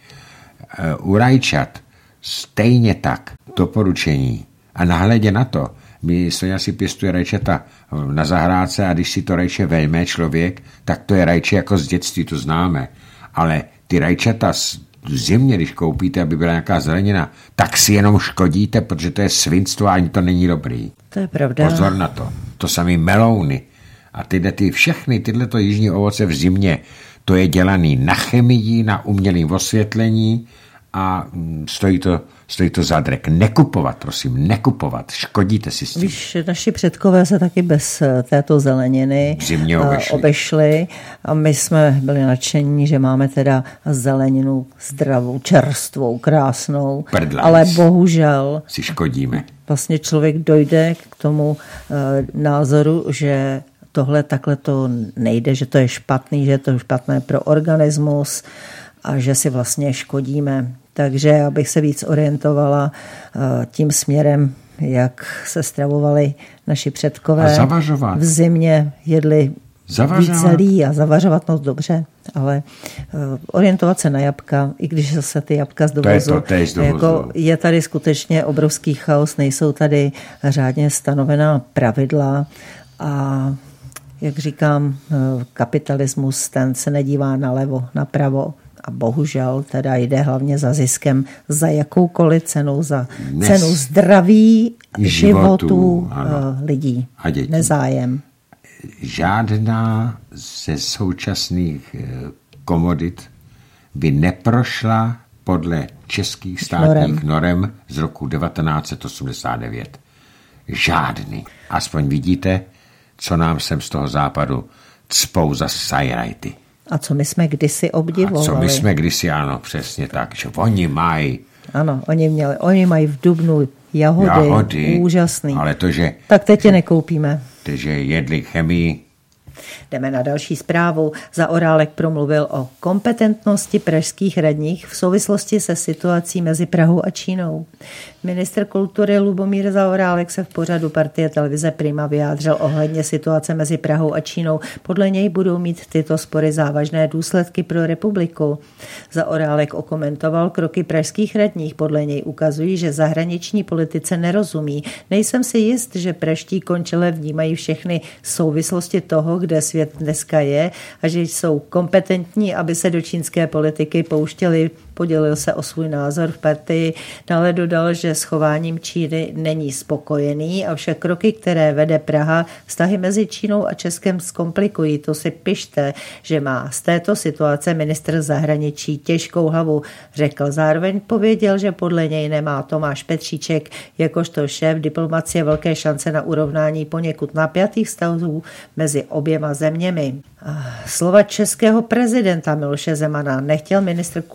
U rajčat stejně tak doporučení. A nahledě na to, my Sonja si pěstuje rajčata na zahrádce a když si to rajče vejme člověk, tak to je rajče jako z dětství, to známe. Ale ty rajčata z zimě, když koupíte, aby byla nějaká zelenina, tak si jenom škodíte, protože to je svinstvo a ani to není dobrý. To je pravda. Pozor na to. To samý melouny. A tyhle ty všechny, tyhle to jižní ovoce v zimě, to je dělaný na chemii, na umělém osvětlení a stojí to, stojí to za drek. Nekupovat, prosím, nekupovat. Škodíte si s tím. Víš, naši předkové se taky bez této zeleniny zimně obešli. obešli a my jsme byli nadšení, že máme teda zeleninu zdravou, čerstvou, krásnou, Prdlanic. Ale bohužel si škodíme. Vlastně člověk dojde k tomu uh, názoru, že tohle takhle to nejde, že to je špatný, že je to špatné pro organismus a že si vlastně škodíme. Takže abych se víc orientovala tím směrem, jak se stravovali naši předkové. A zavařovat. V zimě jedli Zavařovat. víc zelí a zavařovat no dobře, ale orientovat se na jabka, i když se ty jabka z dovozu. To je to též dovozu. Jako je tady skutečně obrovský chaos, nejsou tady řádně stanovená pravidla a jak říkám, kapitalismus, ten se nedívá nalevo, napravo a bohužel teda jde hlavně za ziskem za jakoukoliv cenu, za Dnes cenu zdraví, životů, životů lidí. A dětí. Nezájem. Žádná ze současných komodit by neprošla podle českých státních norem, norem z roku devatenáct set osmdesát devět. Žádný. Aspoň vidíte, co nám sem z toho západu cpou za sajrajty. A co my jsme kdysi obdivovali. A co my jsme kdysi, ano, přesně tak, že oni mají. Ano, oni měli, oni mají v dubnu jahody, jahody úžasný. Ale to, že... Tak teď je nekoupíme. Takže jedli chemii. Jdeme na další zprávu. Zaorálek promluvil o kompetentnosti pražských radních v souvislosti se situací mezi Prahou a Čínou. Ministr kultury Lubomír Zaorálek se v pořadu Partie televize Prima vyjádřil ohledně situace mezi Prahou a Čínou. Podle něj budou mít tyto spory závažné důsledky pro republiku. Zaorálek okomentoval kroky pražských radních. Podle něj ukazují, že zahraniční politice nerozumí. Nejsem si jist, že pražští končele vnímají všechny souvislosti toho, kde svět dneska je a že jsou kompetentní, aby se do čínské politiky pouštěli. Podělil se o svůj názor v partii. Dále dodal, že s chováním Číny není spokojený, avšak kroky, které vede Praha, vztahy mezi Čínou a Českem zkomplikují. To si pište, že má z této situace ministr zahraničí těžkou hlavu, řekl. Zároveň pověděl, že podle něj nemá Tomáš Petříček jakožto šéf diplomacie velké šance na urovnání poněkud napjatých vztahů mezi oběma zeměmi. Slova českého prezidenta Miloše Zemana nechtěl ministr kultury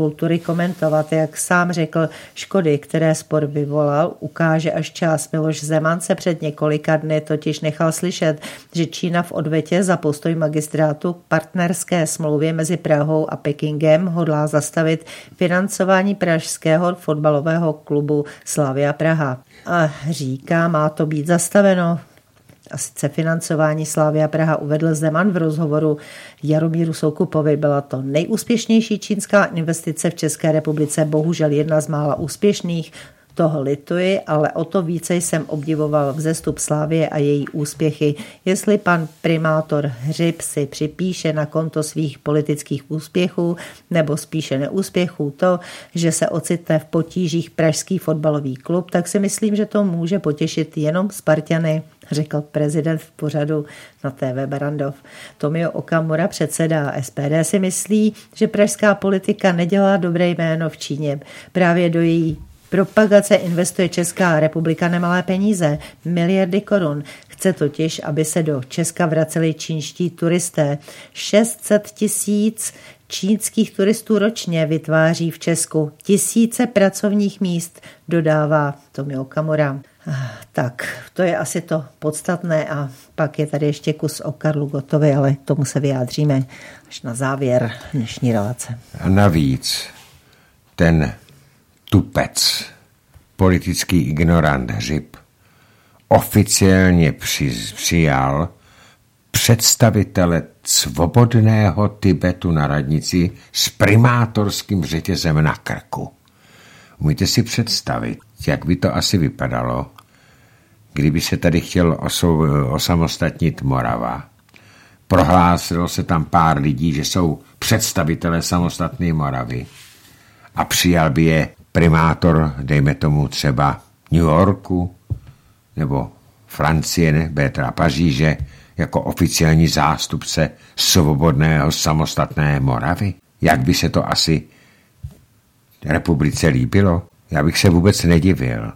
komentovat. Jak sám řekl, škody, které spor vyvolal, ukáže až čas. Miloš Zeman se před několika dny totiž nechal slyšet, že Čína v odvetě za postoj magistrátu k partnerské smlouvě mezi Prahou a Pekingem hodlá zastavit financování pražského fotbalového klubu Slavia Praha. A říká, má to být zastaveno. A sice financování Slavia Praha uvedl Zeman v rozhovoru Jaromíru Soukupovi. Byla to nejúspěšnější čínská investice v České republice, bohužel jedna z mála úspěšných. Toho lituji, ale o to více jsem obdivoval vzestup Slavie a její úspěchy. Jestli pan primátor Hřib si připíše na konto svých politických úspěchů nebo spíše neúspěchů to, že se ocitne v potížích pražský fotbalový klub, tak si myslím, že to může potěšit jenom Spartany, řekl prezident v pořadu na T V Barrandov. Tomio Okamura, předseda S P D, si myslí, že pražská politika nedělá dobré jméno v Číně. Právě do její propagace investuje Česká republika nemalé peníze, miliardy korun. Chce totiž, aby se do Česka vraceli čínští turisté. šest set tisíc čínských turistů ročně vytváří v Česku tisíce pracovních míst, dodává Tomio Okamura. Tak, to je asi to podstatné a pak je tady ještě kus o Karlu Gottovi, ale k tomu se vyjádříme až na závěr dnešní relace. A navíc ten tupec, politický ignorant Hřib, oficiálně při, přijal představitele svobodného Tibetu na radnici s primátorským řetězem na krku. Umíte si představit, jak by to asi vypadalo, kdyby se tady chtěl osou, osamostatnit Morava. Prohlásilo se tam pár lidí, že jsou představitelé samostatné Moravy a přijal by je primátor, dejme tomu třeba New Yorku nebo Francie, ne, teda Paříže, jako oficiální zástupce svobodného samostatné Moravy. Jak by se to asi republice líbilo? Já bych se vůbec nedivil.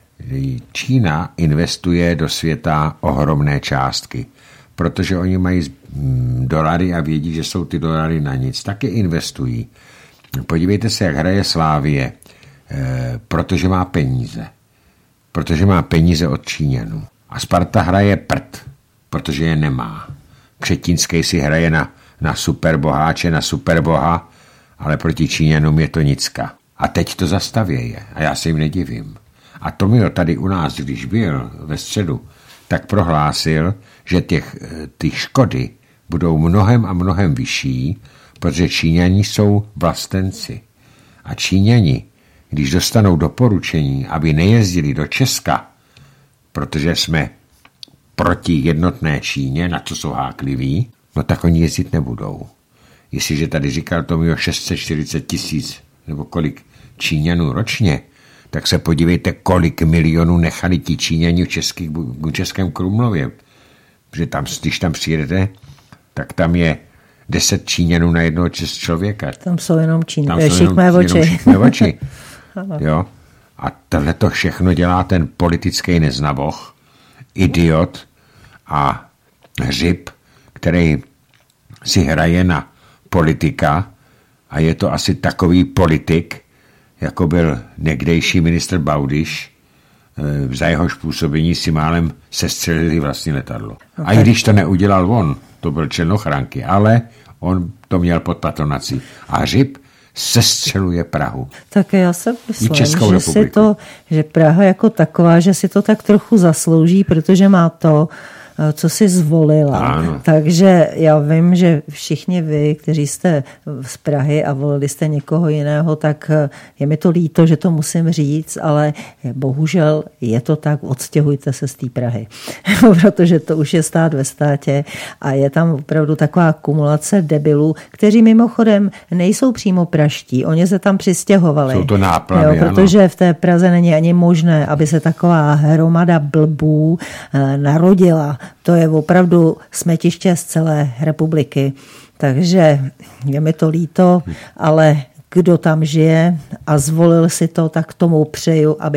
Čína investuje do světa ohromné částky, protože oni mají dolary a vědí, že jsou ty dolary na nic. Taky investují. Podívejte se, jak hraje Slávie, e, protože má peníze. Protože má peníze od Číňanů. A Sparta hraje prd, protože je nemá. Křetínský si hraje na, na superboháče, na superboha, ale proti Číňanům je to nicka. A teď to zastavěje a já se jim nedivím. A Tomio tady u nás, když byl ve středu, tak prohlásil, že těch, ty škody budou mnohem a mnohem vyšší, protože Číňani jsou vlastenci. A Číňani, když dostanou doporučení, aby nejezdili do Česka, protože jsme proti jednotné Číně, na co jsou hákliví, no tak oni jezdit nebudou. Jestliže tady říkal Tomio šest set čtyřicet tisíc nebo kolik Číňanů ročně, tak se podívejte, kolik milionů nechali ti Číňani v, českých, v Českém Krumlově. Protože tam, když tam přijedete, tak tam je deset Číňanů na jednoho člověka. Tam jsou jenom Číňané, šikmé oči. Jenom šikmé oči. Jo? A tohle to všechno dělá ten politický neznavoch, idiot a Hřib, který si hraje na politika a je to asi takový politik, jako byl někdejší ministr Baudyš, za jehož působení si málem sestřelili vlastní letadlo. Okay. A i když to neudělal on, to byl černochránky, ale on to měl pod patronací. A Hřib sestřeluje Prahu. Tak já se myslím, že, si to, že Praha jako taková, že si to tak trochu zaslouží, protože má to, co si zvolila. Ano. Takže já vím, že všichni vy, kteří jste z Prahy a volili jste někoho jiného, tak je mi to líto, že to musím říct, ale bohužel je to tak, odstěhujte se z té Prahy. Protože to už je stát ve státě a je tam opravdu taková kumulace debilů, kteří mimochodem nejsou přímo praští, oni se tam přistěhovali. Jsou to náplavy, jo, protože v té Praze není ani možné, aby se taková hromada blbů narodila. To je opravdu smetiště z celé republiky. Takže je mi to líto, ale kdo tam žije a zvolil si to, tak tomu přeju, aby mu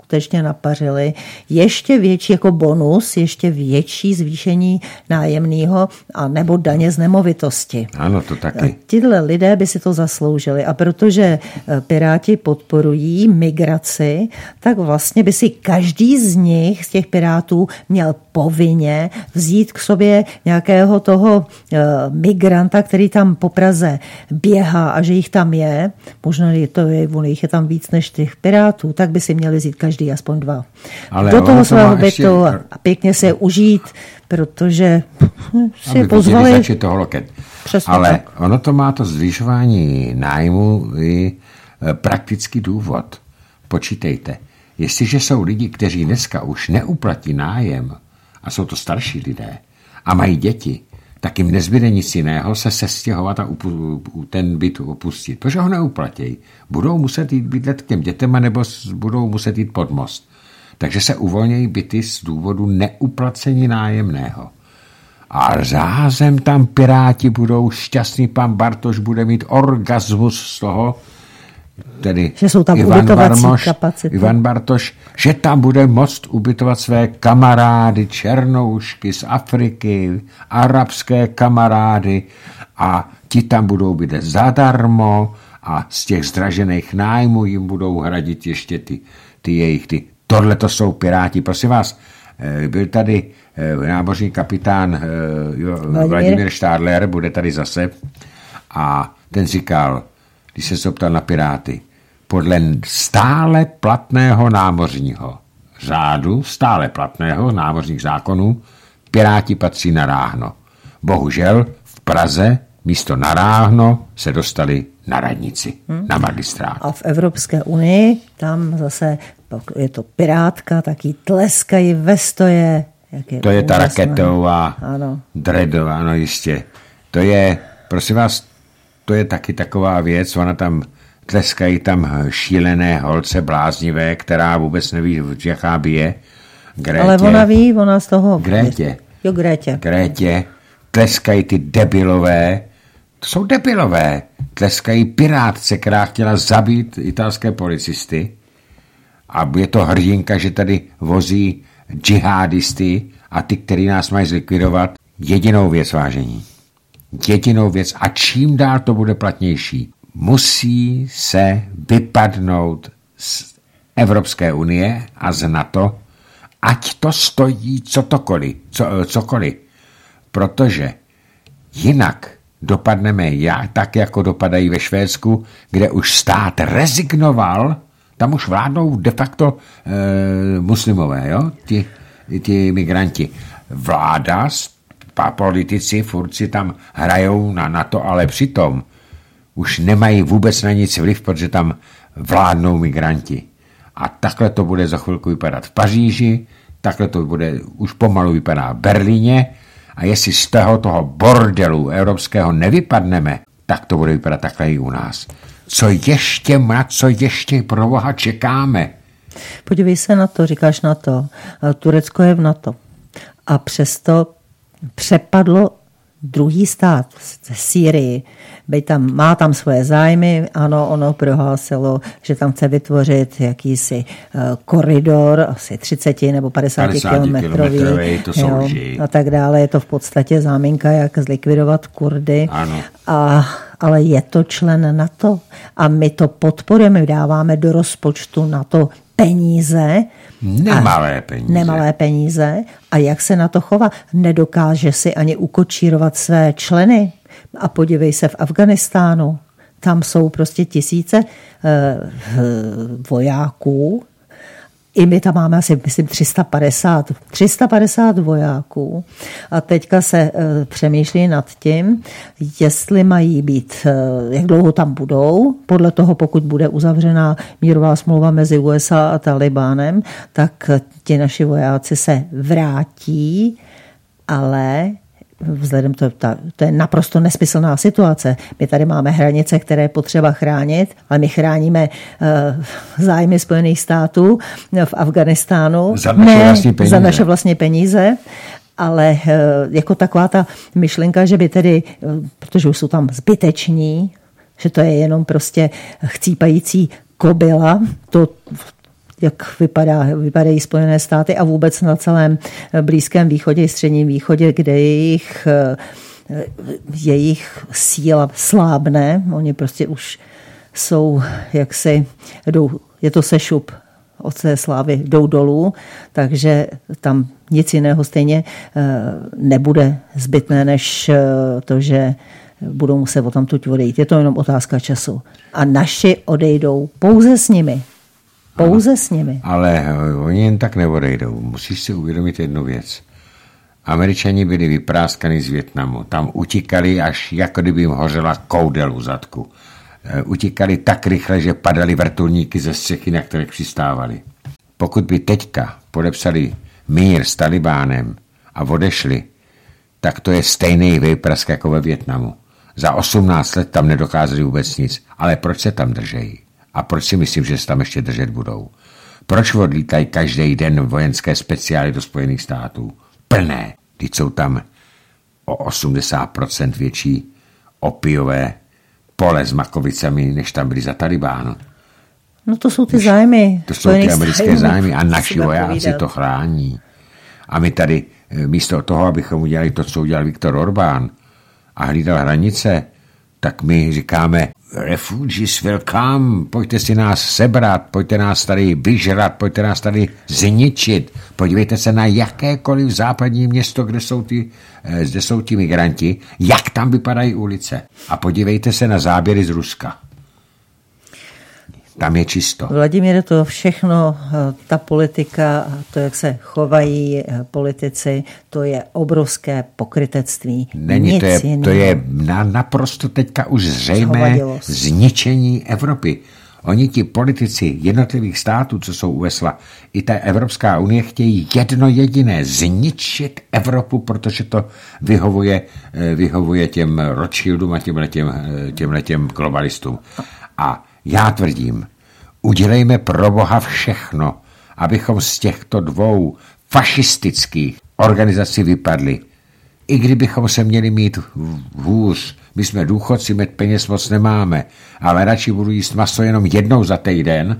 skutečně napařili. Ještě větší jako bonus, ještě větší zvýšení nájemného a nebo daně z nemovitosti. Ano, to taky. Tyhle lidé by si to zasloužili a protože Piráti podporují migraci, tak vlastně by si každý z nich, z těch Pirátů, měl povinně vzít k sobě nějakého toho migranta, který tam po Praze běhá a že jich tam je, možná je to je, on jich je tam víc než těch Pirátů, tak by si měli vzít každý aspoň dva. Ale do toho svého bytu ještě... a pěkně se je užít, protože si je pozvali. Toho loket. Ale tak. Ono to má to zvyšování nájmu i praktický důvod. Počítejte, jestliže jsou lidi, kteří dneska už neuplatí nájem, a jsou to starší lidé, a mají děti, tak jim nezbyde nic jiného se sestěhovat a upu, ten byt opustit, protože ho neuplatí. Budou muset jít bydlet k těm dětem, nebo budou muset jít pod most. Takže se uvolnějí byty z důvodu neuplacení nájemného. A rázem tam Piráti budou šťastní, pan Bartoš bude mít orgasmus z toho, tedy že jsou tam Ivan, Barmoš, Ivan Bartoš, že tam bude moct ubytovat své kamarády, černoušky z Afriky, arabské kamarády a ti tam budou bydlet zadarmo a z těch zdražených nájmů jim budou hradit ještě ty, ty jejich, ty, tohle to jsou Piráti. Prosím vás, byl tady námořní kapitán Vladimír Štádler, bude tady zase a ten říkal, když se zeptal na Piráty, podle stále platného námořního řádu, stále platného námořních zákonů, Piráti patří na Ráhno. Bohužel v Praze místo na Ráhno se dostali na radnici, hmm. na magistrát. A v Evropské unii, tam zase je to Pirátka, taky tleskají ve stoje. Jak je to je ta Raketová, ano. Dredová, no jistě. To je, prosím vás, to je taky taková věc, ona tam tleskají tam šílené holce bláznivé, která vůbec neví, jaká bije. Grétě. Ale ona ví, ona z toho... Grétě. Jo, Grétě. Grétě. Tleskají ty debilové. To jsou debilové. Tleskají pirátce, která chtěla zabít italské policisty. A je to hrdinka, že tady vozí džihadisty a ty, který nás mají zlikvidovat. Jedinou věc, vážení. Jedinou věc. A čím dál to bude platnější. Musí se vypadnout z Evropské unie a z NATO, ať to stojí cokoliv, co, cokoliv. Protože jinak dopadneme já, tak, jako dopadají ve Švédsku, kde už stát rezignoval, tam už vládnou de facto e, muslimové, jo? Ti, ti migranti. Vláda, politici, furt tam hrajou na NATO, ale přitom už nemají vůbec na nic vliv, protože tam vládnou migranti. A takhle to bude za chvilku vypadat v Paříži, takhle to bude už pomalu vypadá v Berlíně a jestli z toho, toho bordelu evropského nevypadneme, tak to bude vypadat takhle i u nás. Co ještě, na co ještě pro Boha čekáme? Podívej se na to, říkáš na to. Turecko je v NATO. A přesto přepadlo druhý stát, Sýrii. Tam, má tam svoje zájmy, ano, ono prohlásilo, že tam chce vytvořit jakýsi uh, koridor, asi třicet nebo padesát kilometrový, to jsou a tak dále. Je to v podstatě záminka, jak zlikvidovat Kurdy. Ano. A, ale je to člen NATO a my to podporujeme, dáváme do rozpočtu NATO peníze. Nemalé peníze. Nemalé peníze. A jak se na to chová? Nedokáže si ani ukočírovat své členy. A podívej se v Afghánistánu. Tam jsou prostě tisíce eh, vojáků. I my tam máme asi, myslím, tři sta padesát, tři sta padesát vojáků. A teďka se e, přemýšlí nad tím, jestli mají být, e, jak dlouho tam budou. Podle toho, pokud bude uzavřená mírová smlouva mezi U S A a Talibánem, tak ti naši vojáci se vrátí, ale vzhledem to, ta, to je naprosto nesmyslná situace. My tady máme hranice, které je potřeba chránit, ale my chráníme uh, zájmy Spojených států v Afghánistánu. Za naše ne, vlastní peníze. Za naše vlastní peníze. Ale uh, jako taková ta myšlenka, že by tedy, uh, protože už jsou tam zbyteční, že to je jenom prostě chcípající kobyla, to jak vypadá, vypadají Spojené státy a vůbec na celém Blízkém východě i Středním východě, kde jejich, jejich síla slábne. Oni prostě už jsou, jak si jdou, je to sešup od té slávy, jdou dolů, takže tam nic jiného stejně nebude zbytné, než to, že budou muset o tamtud odejít. Je to jenom otázka času. A naši odejdou pouze s nimi. Pouze ale, s nimi. Ale oni jen tak neodejdou. Musíš si uvědomit jednu věc. Američani byli vypráskaní z Vietnamu. Tam utíkali, až jako kdyby jim hořela koudel u zadku. Utíkali tak rychle, že padaly vrtulníky ze střechy, na kterých přistávali. Pokud by teďka podepsali mír s Talibánem a odešli, tak to je stejný výprask jako ve Vietnamu. Za osmnáct let tam nedokázali vůbec nic. Ale proč se tam držejí? A proč si myslím, že se tam ještě držet budou? Proč odlítají každý den vojenské speciály do Spojených států? Plné. Teď jsou tam o osmdesát procent větší opiové pole s makovicami, než tam byli za Talibánu. No to jsou ty zájmy. To jsou ty americké zájmy a naši vojáci to chrání. A my tady místo toho, abychom udělali to, co udělal Viktor Orbán a hlídal hranice, tak my říkáme refugees will come, pojďte si nás sebrat, pojďte nás tady vyžrat, pojďte nás tady zničit. Podívejte se na jakékoliv západní město, kde jsou ty, kde jsou ti migranti, jak tam vypadají ulice. A podívejte se na záběry z Ruska. Tam je čisto. Vladimíre, to všechno, ta politika, to, jak se chovají politici, to je obrovské pokrytectví. Není, Nic to je, to je na, naprosto teďka už zřejmé zničení Evropy. Oni ti politici jednotlivých států, co jsou U S A, i ta Evropská unie chtějí jedno jediné, zničit Evropu, protože to vyhovuje, vyhovuje těm Rothschildům a těmhletěm, těmhletěm globalistům. A já tvrdím, udělejme pro Boha všechno, abychom z těchto dvou fašistických organizací vypadli. I kdybychom se měli mít hůř, my jsme důchodci, met peněz moc nemáme, ale radši budu jíst maso jenom jednou za týden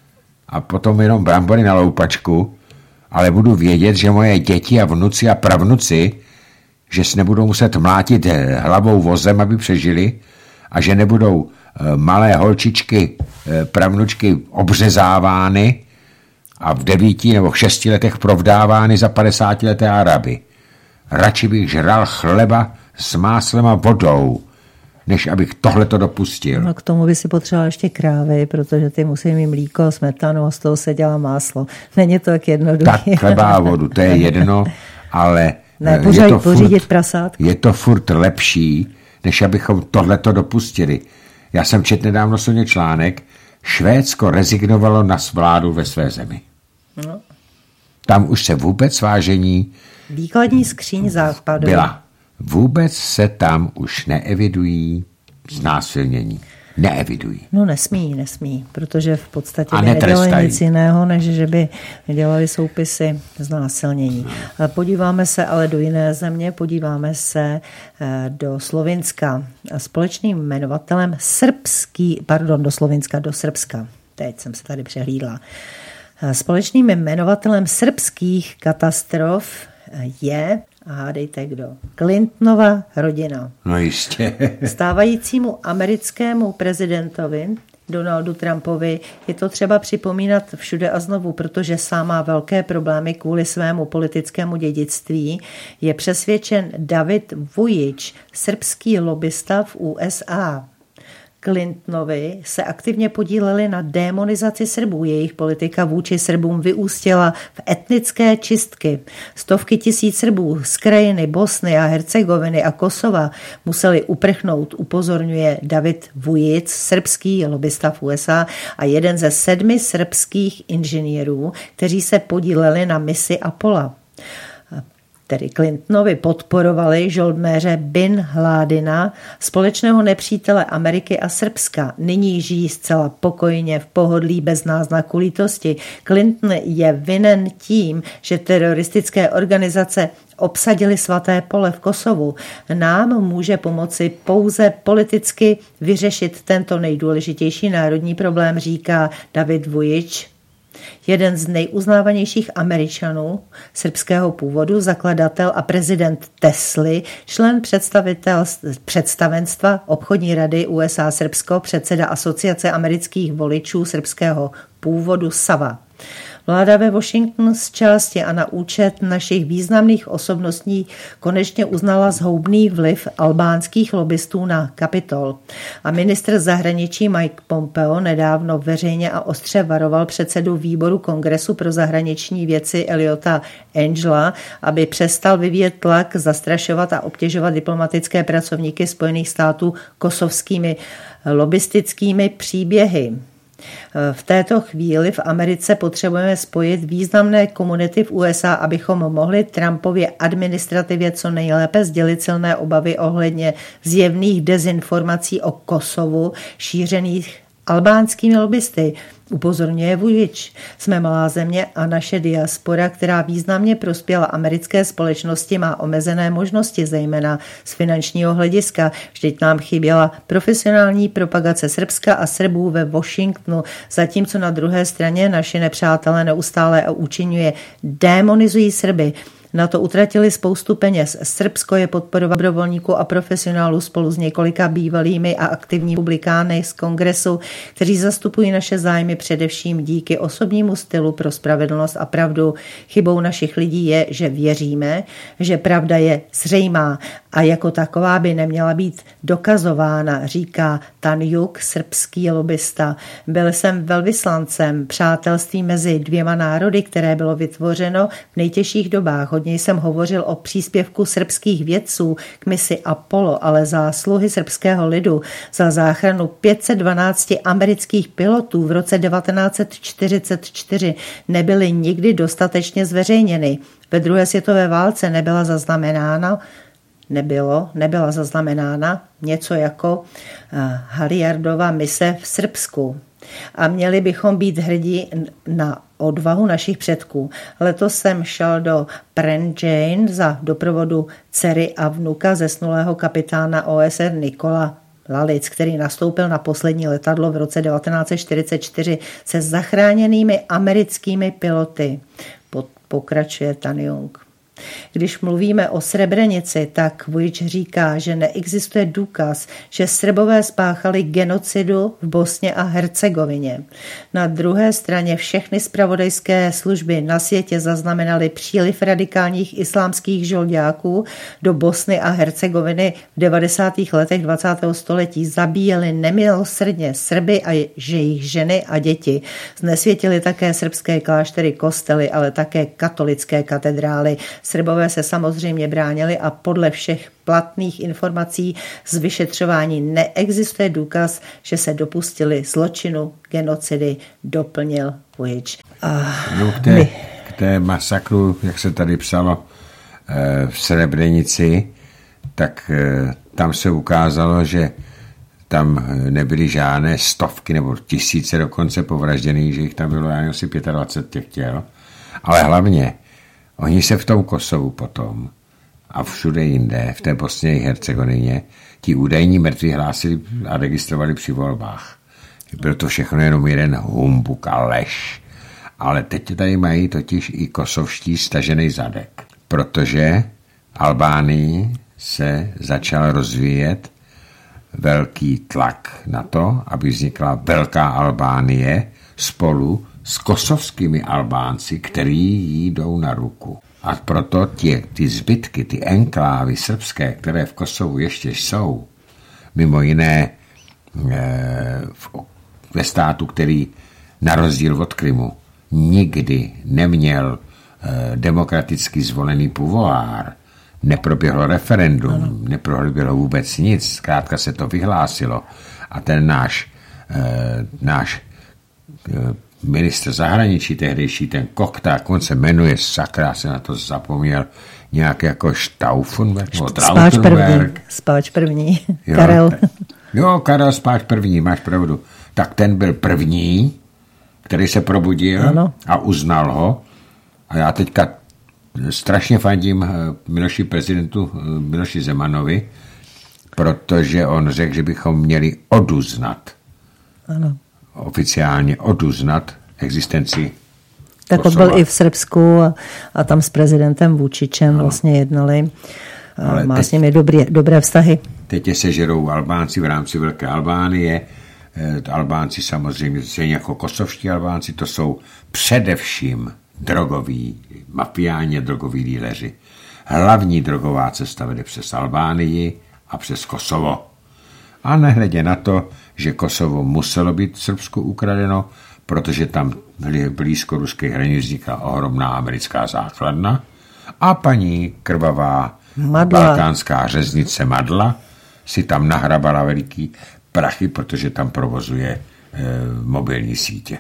a potom jenom brambory na loupačku, ale budu vědět, že moje děti a vnuci a pravnuci, že si nebudou muset mlátit hlavou vozem, aby přežili, a že nebudou malé holčičky, pravnučky obřezávány a v devíti nebo v šesti letech provdávány za padesátileté Araby. Radši bych žral chleba s máslem a vodou, než abych tohleto dopustil. No k tomu by si potřeboval ještě krávy, protože ty musí mít mlíko, smetanu a z toho se dělá máslo. Není to tak jednoduché. Tak chleba a vodu, to je jedno, ale ne, pořád, je, to furt, prasátku. je to furt lepší, než abychom tohleto dopustili. Já jsem četl nedávno silně článek, Švédsko rezignovalo na vládu ve své zemi. No. Tam už se vůbec vážení výkladní skříň západu byla. Vůbec se tam už neevidují znásilnění. Neevidují. No nesmí, nesmí, protože v podstatě by nedělali nic jiného, než že by dělali soupisy znásilnění. Podíváme se ale do jiné země, podíváme se do Slovinska. Společným jmenovatelem srbský, pardon, do Slovinska, do Srbska. Teď jsem se tady přehlídla. Společným jmenovatelem srbských katastrof je, a hádejte kdo, Clintonova rodina. No jistě. Stávajícímu americkému prezidentovi Donaldu Trumpovi je to třeba připomínat všude a znovu, protože sám má velké problémy kvůli svému politickému dědictví. Je přesvědčen David Vujic, srbský lobista v U S A. Clintonovi se aktivně podíleli na démonizaci Srbů. Jejich politika vůči Srbům vyústila v etnické čistky. Stovky tisíc Srbů z krajiny Bosny a Hercegoviny a Kosova museli uprchnout, upozorňuje David Vujic, srbský lobista v U S A a jeden ze sedmi srbských inženýrů, kteří se podíleli na misi Apollo. Tedy Clintonovi podporovali žoldnéře Bin Ládina, společného nepřítele Ameriky a Srbska. Nyní žijí zcela pokojně v pohodlí bez náznaku lítosti. Clinton je vinen tím, že teroristické organizace obsadili svaté pole v Kosovu. Nám může pomoci pouze politicky vyřešit tento nejdůležitější národní problém, říká David Vujic. Jeden z nejuznávanějších Američanů srbského původu, zakladatel a prezident Tesly, člen představenstva obchodní rady U S A Srbsko, předseda Asociace amerických voličů srbského původu S A V A. Vláda ve Washingtonu z části a na účet našich významných osobností konečně uznala zhoubný vliv albánských lobbystů na Kapitol. A ministr zahraničí Mike Pompeo nedávno veřejně a ostře varoval předsedu výboru Kongresu pro zahraniční věci Eliota Engela, aby přestal vyvíjet tlak, zastrašovat a obtěžovat diplomatické pracovníky Spojených států kosovskými lobbystickými příběhy. V této chvíli v Americe potřebujeme spojit významné komunity v U S A, abychom mohli Trumpově administrativě co nejlépe sdělit silné obavy ohledně zjevných dezinformací o Kosovu šířených albánskými lobbysty. Upozorňuje Vučić. Jsme malá země a naše diaspora, která významně prospěla americké společnosti, má omezené možnosti, zejména z finančního hlediska. Vždyť nám chyběla profesionální propagace Srbska a Srbů ve Washingtonu, zatímco na druhé straně naši nepřátelé neustále a účinně démonizují Srby. Na to utratili spoustu peněz. Srbsko je podporovat dobrovolníků a profesionálů spolu s několika bývalými a aktivní publikány z kongresu, kteří zastupují naše zájmy především díky osobnímu stylu pro spravedlnost a pravdu. Chybou našich lidí je, že věříme, že pravda je zřejmá a jako taková by neměla být dokazována, říká Tanjuk, srbský lobista. Byl jsem velvyslancem přátelství mezi dvěma národy, které bylo vytvořeno v nejtěžších dobách. Hodně jsem hovořil o příspěvku srbských vědců k misi Apollo, ale zásluhy srbského lidu za záchranu pět set dvanáct amerických pilotů v roce devatenáct set čtyřicet čtyři nebyly nikdy dostatečně zveřejněny. Ve druhé světové válce nebyla zaznamenána Nebylo, nebyla zaznamenána něco jako Haliardova mise v Srbsku. A měli bychom být hrdí na odvahu našich předků. Letos jsem šel do Prenjane za doprovodu dcery a vnuka zesnulého kapitána O S N Nikola Lalic, který nastoupil na poslední letadlo v roce devatenáct set čtyřicet čtyři se zachráněnými americkými piloty. Pokračuje Tanjung. Když mluvíme o Srebrenici, tak Vučić říká, že neexistuje důkaz, že Srbové spáchali genocidu v Bosně a Hercegovině. Na druhé straně všechny zpravodajské služby na světě zaznamenaly příliv radikálních islámských žoldáků do Bosny a Hercegoviny v devadesátých letech dvacátého století. Zabíjeli nemilosrdně Srby a že jejich ženy a děti. Znesvětili také srbské kláštery, kostely, ale také katolické katedrály. Srbové se samozřejmě bránili a podle všech platných informací z vyšetřování neexistuje důkaz, že se dopustili zločinu, genocidy, doplnil Vučić. No, k, té, k té masakru, jak se tady psalo v Srebrenici, tak tam se ukázalo, že tam nebyly žádné stovky nebo tisíce dokonce povražděných, že jich tam bylo asi dvacet pět těch těl, ale hlavně oni se v tom Kosovu potom a všude jinde, v té Bosně i Hercegovině, ti údajní mrtví hlásili a registrovali při volbách. Byl to všechno jenom jeden humbuk a lež. Ale teď tady mají totiž i kosovští stažený zadek, protože Albánii se začal rozvíjet velký tlak na to, aby vznikla velká Albánie spolu s kosovskými Albánci, který jdou na ruku. A proto tě, ty zbytky, ty enklávy srbské, které v Kosovu ještě jsou, mimo jiné e, v, ve státu, který na rozdíl od Krymu nikdy neměl e, demokraticky zvolený pouvoir, neproběhlo referendum, ano. neproběhlo vůbec nic, zkrátka se to vyhlásilo a ten náš, e, náš e, ministr zahraničí tehdejší, ten Kokták, on se jmenuje, sakra, se na to zapomněl, nějak jako Stauffenberg, nebo Spáč první, Spáč první, jo, Karel. Jo, Karel Spáč první, máš pravdu. Tak ten byl první, který se probudil ano. a uznal ho. A já teďka strašně fandím Miloši prezidentu Miloši Zemanovi, protože on řekl, že bychom měli oduznat. Ano. oficiálně oduznat existenci Tak on byl i v Srbsku a, a tam s prezidentem Vučičem no. vlastně jednali. A má teď, s nimi dobré, dobré vztahy. Teď je sežerou Albánci v rámci Velké Albánie. E, Albánci samozřejmě, stejně jako kosovští Albánci, to jsou především drogoví, mafiáni, drogoví díleři. Hlavní drogová cesta vede přes Albánii a přes Kosovo. A nehledě na to, že Kosovo muselo být Srbsku ukradeno, protože tam blízko ruské hranice vznikla ohromná americká základna a paní krvavá Madla. balkánská řeznice Madla si tam nahrabala veliký prachy, protože tam provozuje e, mobilní sítě.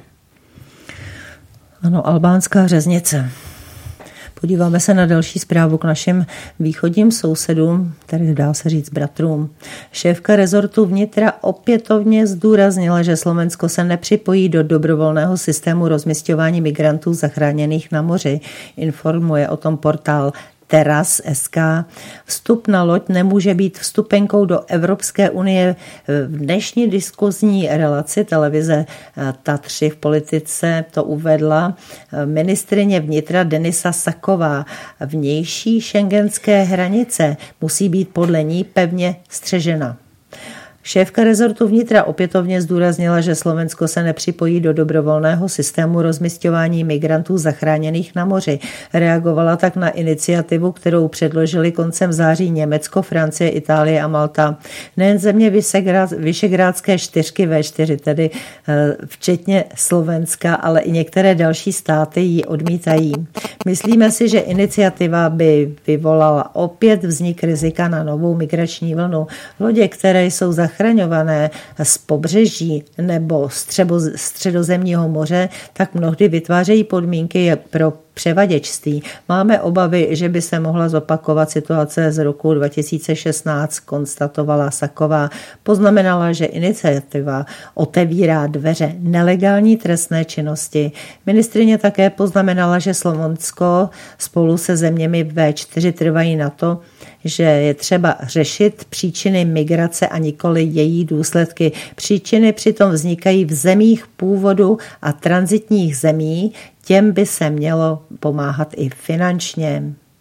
Ano, albánská řeznice. Podíváme se na další zprávu k našim východním sousedům, tedy dá se říct bratrům. Šéfka rezortu vnitra opětovně zdůraznila, že Slovensko se nepřipojí do dobrovolného systému rozmisťování migrantů zachráněných na moři. Informuje o tom portál Teraz tečka es ká. Vstup na loď nemůže být vstupenkou do Evropské unie. V dnešní diskuzní relaci televize Tatři v politice to uvedla ministryně vnitra Denisa Saková. Vnější šengenské hranice musí být podle ní pevně střežena. Šéfka rezortu vnitra opětovně zdůraznila, že Slovensko se nepřipojí do dobrovolného systému rozmisťování migrantů zachráněných na moři. Reagovala tak na iniciativu, kterou předložili koncem září Německo, Francie, Itálie a Malta. Nejen země Vyšegrádské čtyřky vé čtyři, tedy včetně Slovenska, ale i některé další státy ji odmítají. Myslíme si, že iniciativa by vyvolala opět vznik rizika na novou migrační vlnu. Lodě, které jsou zachráněné zachraňované z pobřeží nebo středozemního moře, tak mnohdy vytvářejí podmínky pro převaděčství. Máme obavy, že by se mohla zopakovat situace z roku dva tisíce šestnáct, konstatovala Saková. Poznamenala, že iniciativa otevírá dveře nelegální trestné činnosti. Ministryně také poznamenala, že Slovensko spolu se zeměmi vé čtyři trvají na to, že je třeba řešit příčiny migrace a nikoli její důsledky. Příčiny přitom vznikají v zemích původu a tranzitních zemí, těm by se mělo pomáhat i finančně.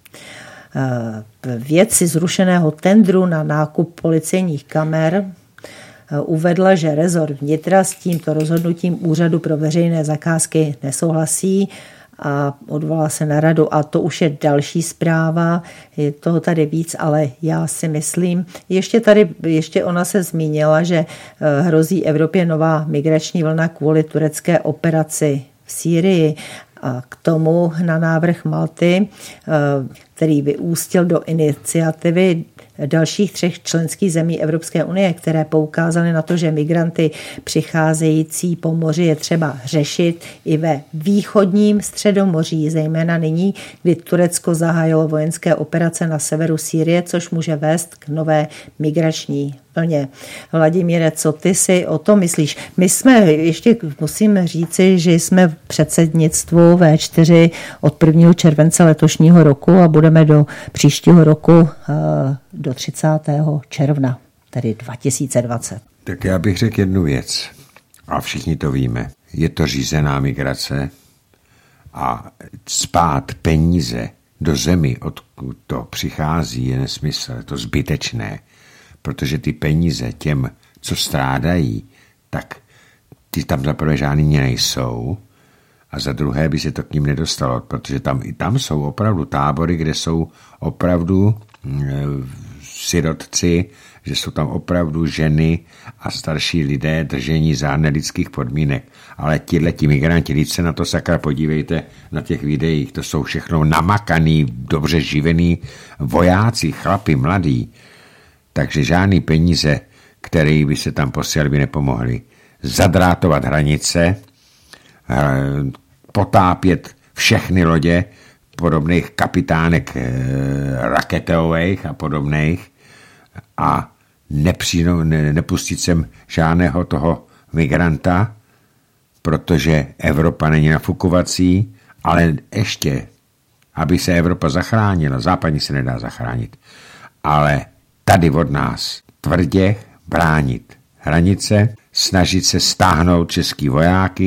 Vědci zrušeného tendru na nákup policejních kamer uvedla, že rezort vnitra s tímto rozhodnutím Úřadu pro veřejné zakázky nesouhlasí a odvolá se na radu. A to už je další zpráva, je toho tady víc, ale já si myslím, ještě tady, ještě ona se zmínila, že hrozí Evropě nová migrační vlna kvůli turecké operaci v Sýrii. A k tomu na návrh Malty, který vyústil do iniciativy dalších třech členských zemí Evropské unie, které poukázaly na to, že migranty přicházející po moři je třeba řešit i ve východním středomoří, zejména nyní, kdy Turecko zahájilo vojenské operace na severu Sýrie, což může vést k nové migrační vlně. Vladimíre, co ty si o tom myslíš? My jsme, ještě musím říci, že jsme v předsednictvu vé čtyři od prvního července letošního roku a budeme do příštího roku do třicátého června, tedy dva tisíce dvacet. Tak já bych řekl jednu věc, a všichni to víme. Je to řízená migrace a spát peníze do zemi, odkud to přichází, je nesmysl, je to zbytečné, protože ty peníze těm, co strádají, tak ty tam za prvé žádný nejsou a za druhé by se to k ním nedostalo, protože tam i tam jsou opravdu tábory, kde jsou opravdu sirotci, že jsou tam opravdu ženy a starší lidé držení za nelidských podmínek. Ale tihleti migranti, když se na to sakra podívejte na těch videích, to jsou všechno namakaný, dobře živený vojáci, chlapi, mladí. Takže žádný peníze, které by se tam posílali, by nepomohly. Zadrátovat hranice, potápět všechny lodě podobných kapitánek raketových a podobných a nepřijnou, ne, nepustit sem žádného toho migranta, protože Evropa není nafukovací, ale ještě, aby se Evropa zachránila, západní se nedá zachránit, ale tady od nás tvrdě bránit hranice, snažit se stáhnout český vojáky,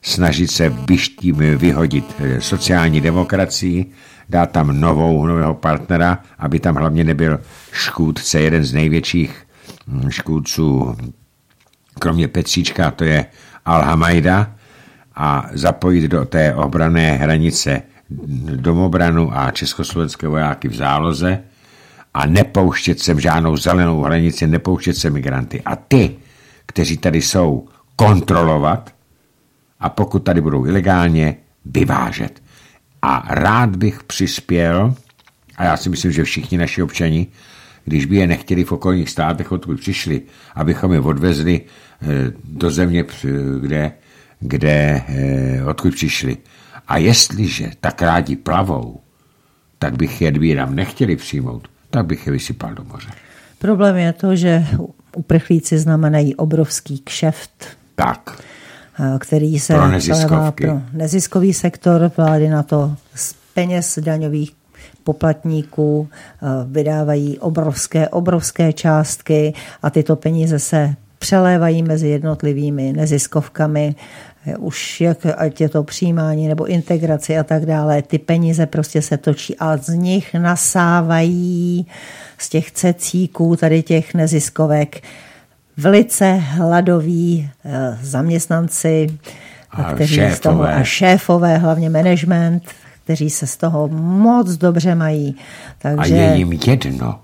snažit se vyštím vyhodit sociální demokracii, dát tam novou, nového partnera, aby tam hlavně nebyl škůdce, jeden z největších škůdců, kromě Petříčka, to je Al-Hamaida, a zapojit do té obranné hranice domobranu a československé vojáky v záloze a nepouštět sem žádnou zelenou hranici, nepouštět se migranty. A ty, kteří tady jsou, kontrolovat a pokud tady budou ilegálně, vyvážet. A rád bych přispěl, a já si myslím, že všichni naši občani, když by je nechtěli v okolních státech, odkud přišli, abychom je odvezli do země, kde, kde odkud přišli. A jestliže tak rádi plavou, tak bych je, kdyby je nám nechtěli přijmout, tak bych je vysypal do moře. Problém je to, že uprchlíci znamenají obrovský kšeft. Tak. Který se pro neziskovky. Pro neziskový sektor, vlády na to z peněz daňových poplatníků vydávají obrovské, obrovské částky a tyto peníze se přelévají mezi jednotlivými neziskovkami, už jak, ať je to přijímání nebo integraci a tak dále. Ty peníze prostě se točí a z nich nasávají z těch cecíků tady těch neziskovek velice hladoví zaměstnanci a kteří šéfové. Z toho, a šéfové, hlavně management, kteří se z toho moc dobře mají. Takže... A je jim jedno,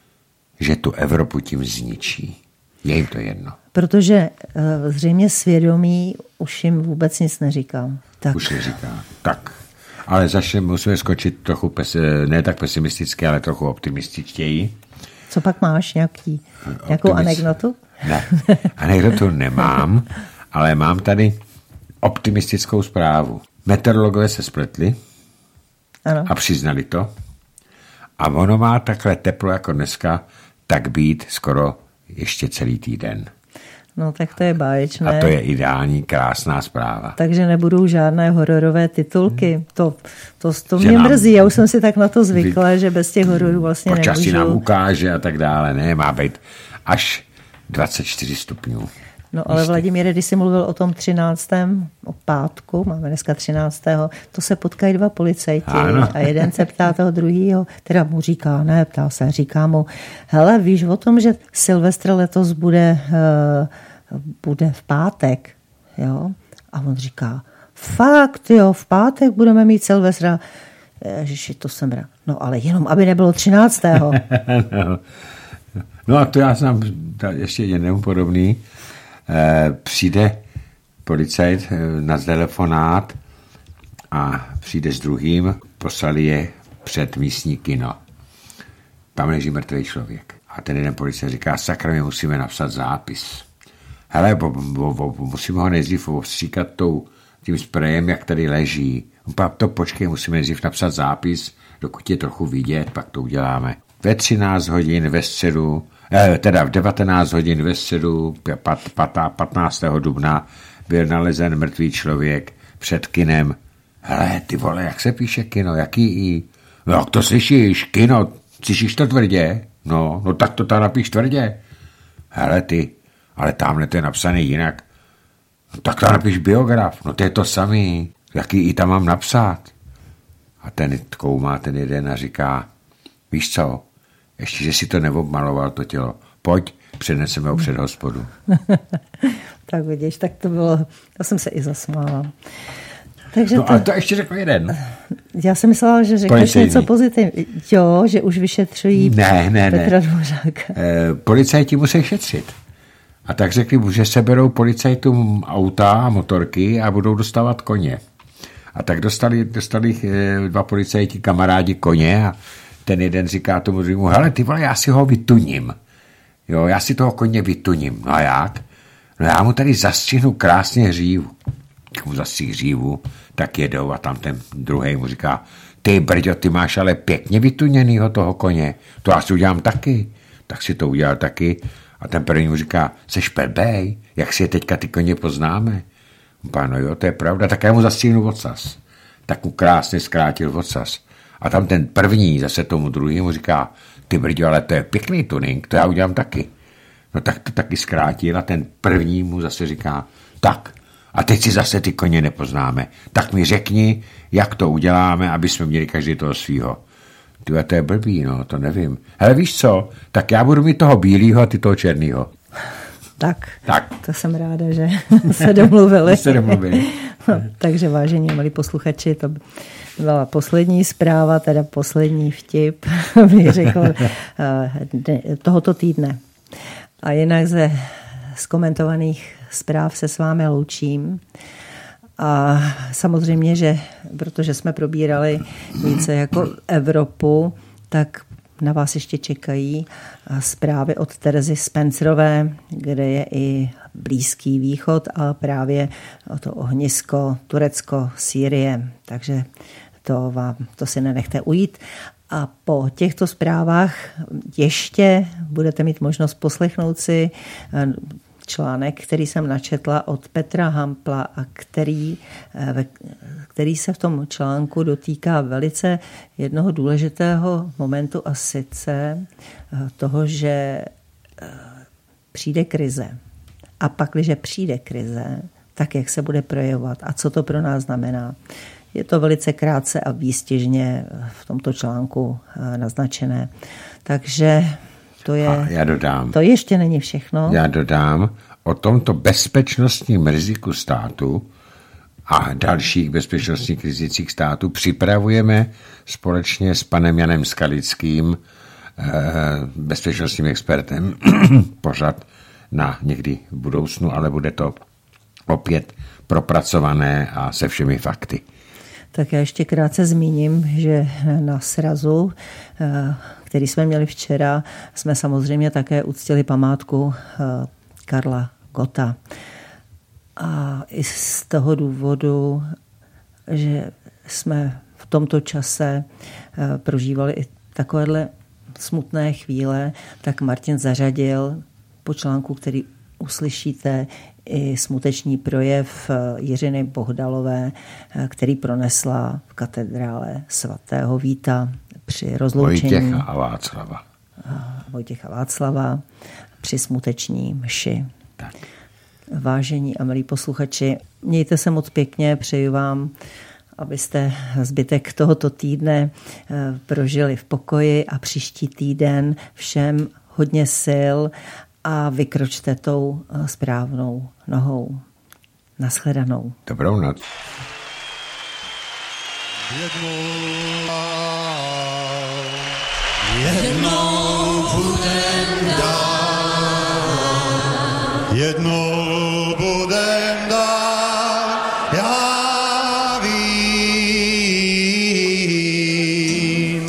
že tu Evropu tím zničí. Je jim to jedno. Protože zřejmě svědomí už jim vůbec nic neříká. Tak. Už neříká. Tak. Ale začne musíme skočit trochu, pes- ne tak pesimisticky, ale trochu optimističtěji. Co pak máš? Nějaký, nějakou Optimist... anekdotu? Ne, anekdotu nemám, ale mám tady optimistickou zprávu. Meteorologové se spletli ano. A přiznali to. A ono má takhle teplo jako dneska, tak být skoro ještě celý týden. No tak to je báječné. A to je ideální, krásná zpráva. Takže nebudou žádné hororové titulky. To, to, to mě mrzí, já už jsem si tak na to zvykla, vy... že bez těch hororů vlastně nemůžu. Počasí nám ukáže a tak dále. Ne, má být až dvacet čtyři stupňů. No ale Vladimíre, když jsi mluvil o tom třináctém o pátku, máme dneska třináctého to se potkají dva policajti ano. A jeden se ptá toho druhýho, teda mu říká, ne, ptá se, říká mu, hele, víš o tom, že Silvestr letos bude, uh, bude v pátek, jo? A on říká, fakt, jo, v pátek budeme mít Silvestra. Ježiši, to jsem rád. No ale jenom, aby nebylo třináctého no. no a to já jsem ještě jeden podobný. Přijde policajt na telefonát a přijde s druhým, poslali je před místní kino. Tam leží mrtvý člověk. A ten jeden policajt říká, sakra, my musíme napsat zápis. Hele, bo, bo, bo, musíme ho nejdřív ostříkat tou, tím sprejem, jak tady leží. Pak to počkej, musíme nejdřív napsat zápis, dokud je trochu vidět, pak to uděláme. Ve třináct hodin ve středu, eh, teda v devatenáct hodin ve středu patnáctého dubna byl nalezen mrtvý člověk před kinem. Hele, ty vole, jak se píše kino, jaký i? No, jak to slyšíš, kino, slyšíš to tvrdě? No, no tak to tam napíš tvrdě. Hele ty, ale tamhle to je napsané jinak. No tak tam napíš biograf, no to je to samý. Jaký i tam mám napsat? A ten koumá ten jeden a říká, víš co, ještě, že si to neobmaloval to tělo, pojď, přeneseme ho před hospodu. Tak vidíš, tak to bylo, já jsem se i zasmála. Takže no to, ale to ještě řekl jeden. Já jsem myslela, že řekneš něco pozitivního. Jo, že už vyšetřují ne, ne, Petra ne. Dvořáka. E, policajti musí šetřit. A tak řekli, že seberou policajtům auta a motorky a budou dostávat koně. A tak dostali, dostali dva policajti kamarádi koně a ten jeden říká tomu druhému, hele, ty vole, já si ho vytuním. Jo, já si toho koně vytuním. No a jak? No já mu tady zastřihnu krásně hřívu. Když mu zastřih hřívu, tak jedou a tam ten druhý mu říká, ty brďo, ty máš ale pěkně vytuněnýho toho koně. To já si udělám taky. Tak si to udělal taky. A ten první mu říká, seš blbej, jak si je teďka ty koně poznáme? Páno, jo, to je pravda, tak já mu zastříhnu ocas. Tak mu krásně zkrátil ocas. A tam ten první zase tomu druhému říká, ty brďo, ale to je pěkný tuning, to já udělám taky. No tak to taky zkrátil a ten první mu zase říká, tak, A teď si zase ty koně nepoznáme. Tak mi řekni, jak to uděláme, aby jsme měli každý toho svýho. Tyhle, to je blbý, no, to nevím. Hele, víš co, tak já budu mít toho bílýho a ty toho černýho. Tak, tak, to jsem ráda, že se domluvili. se domluvili. No, takže vážení milí posluchači, to byla poslední zpráva, teda poslední vtip, bych řekl, tohoto týdne. A jinak ze z komentovaných zpráv se s vámi loučím. A samozřejmě, že protože jsme probírali více jako Evropu, tak na vás ještě čekají zprávy od Terezy Spencerové, kde je i Blízký východ a právě to ohnisko Turecko, Sýrie. Takže to, vám, to si nenechte ujít. A po těchto zprávách ještě budete mít možnost poslechnout si článek, který jsem načetla od Petra Hampla a který, který se v tom článku dotýká velice jednoho důležitého momentu a sice toho, že přijde krize. A pak, když přijde krize, tak jak se bude projevovat a co to pro nás znamená. Je to velice krátce a výstižně v tomto článku naznačené. Takže to je, a já dodám. To ještě není všechno. Já dodám, o tomto bezpečnostním riziku státu a dalších bezpečnostních rizicích státu připravujeme společně s panem Janem Skalickým, bezpečnostním expertem, pořad na někdy v budoucnu, ale bude to opět propracované a se všemi fakty. Tak já ještě krátce zmíním, že na srazu, který jsme měli včera, jsme samozřejmě také uctili památku Karla Gotta. A i z toho důvodu, že jsme v tomto čase prožívali i takovéhle smutné chvíle, tak Martin zařadil po článku, který uslyšíte, i smuteční projev Jiřiny Bohdalové, který pronesla v katedrále svatého Víta při rozloučení Vojtěcha a Václava. Vojtěcha Václava při smuteční mši. Tak. Vážení a milí posluchači, mějte se moc pěkně, přeju vám, abyste zbytek tohoto týdne prožili v pokoji a příští týden všem hodně sil a vykročte tou správnou nohou. Nashledanou. Dobrou noc. Jednou budem dál, jednou budem dál, já vím,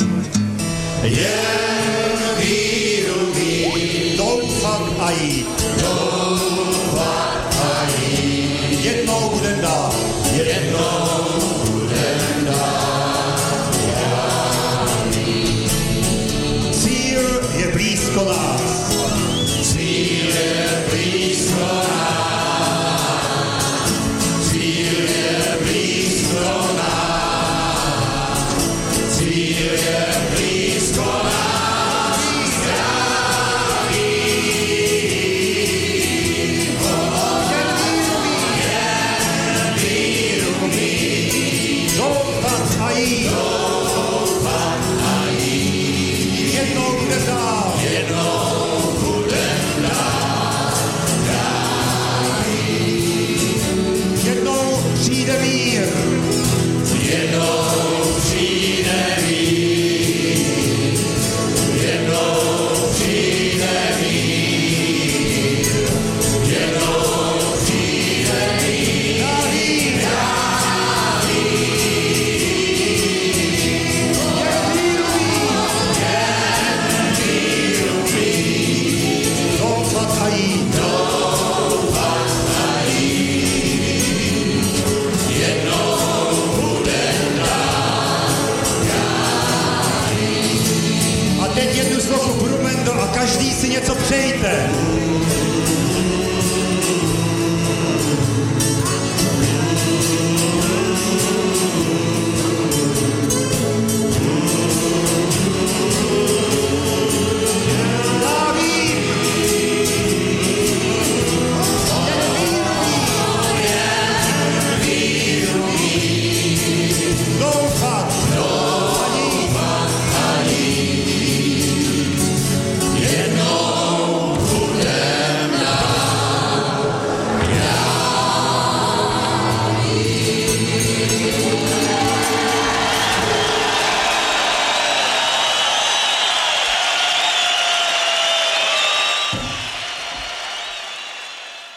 jen víru mít, doufat a jít, doufat a jít, jednou budem dál, jednou budem dál, já vím. Cíl je blízko nás, cíl je blízko nás, cíl je blízko nás, cíl je blízko nás, já vím, jen víru mít, doufat a jít, doufat a jít, jednou bude dál, jednou budem dál, já vím, jednou přijde mír, jednou přijde mír, jednou přijde mír, jednou přijde mír, já vím, já vím, jen víru mít, doufat a jít, doufat a jít, jednou budem dál, já vím. A teď jednu sloku průmendo a každý si něco přejte.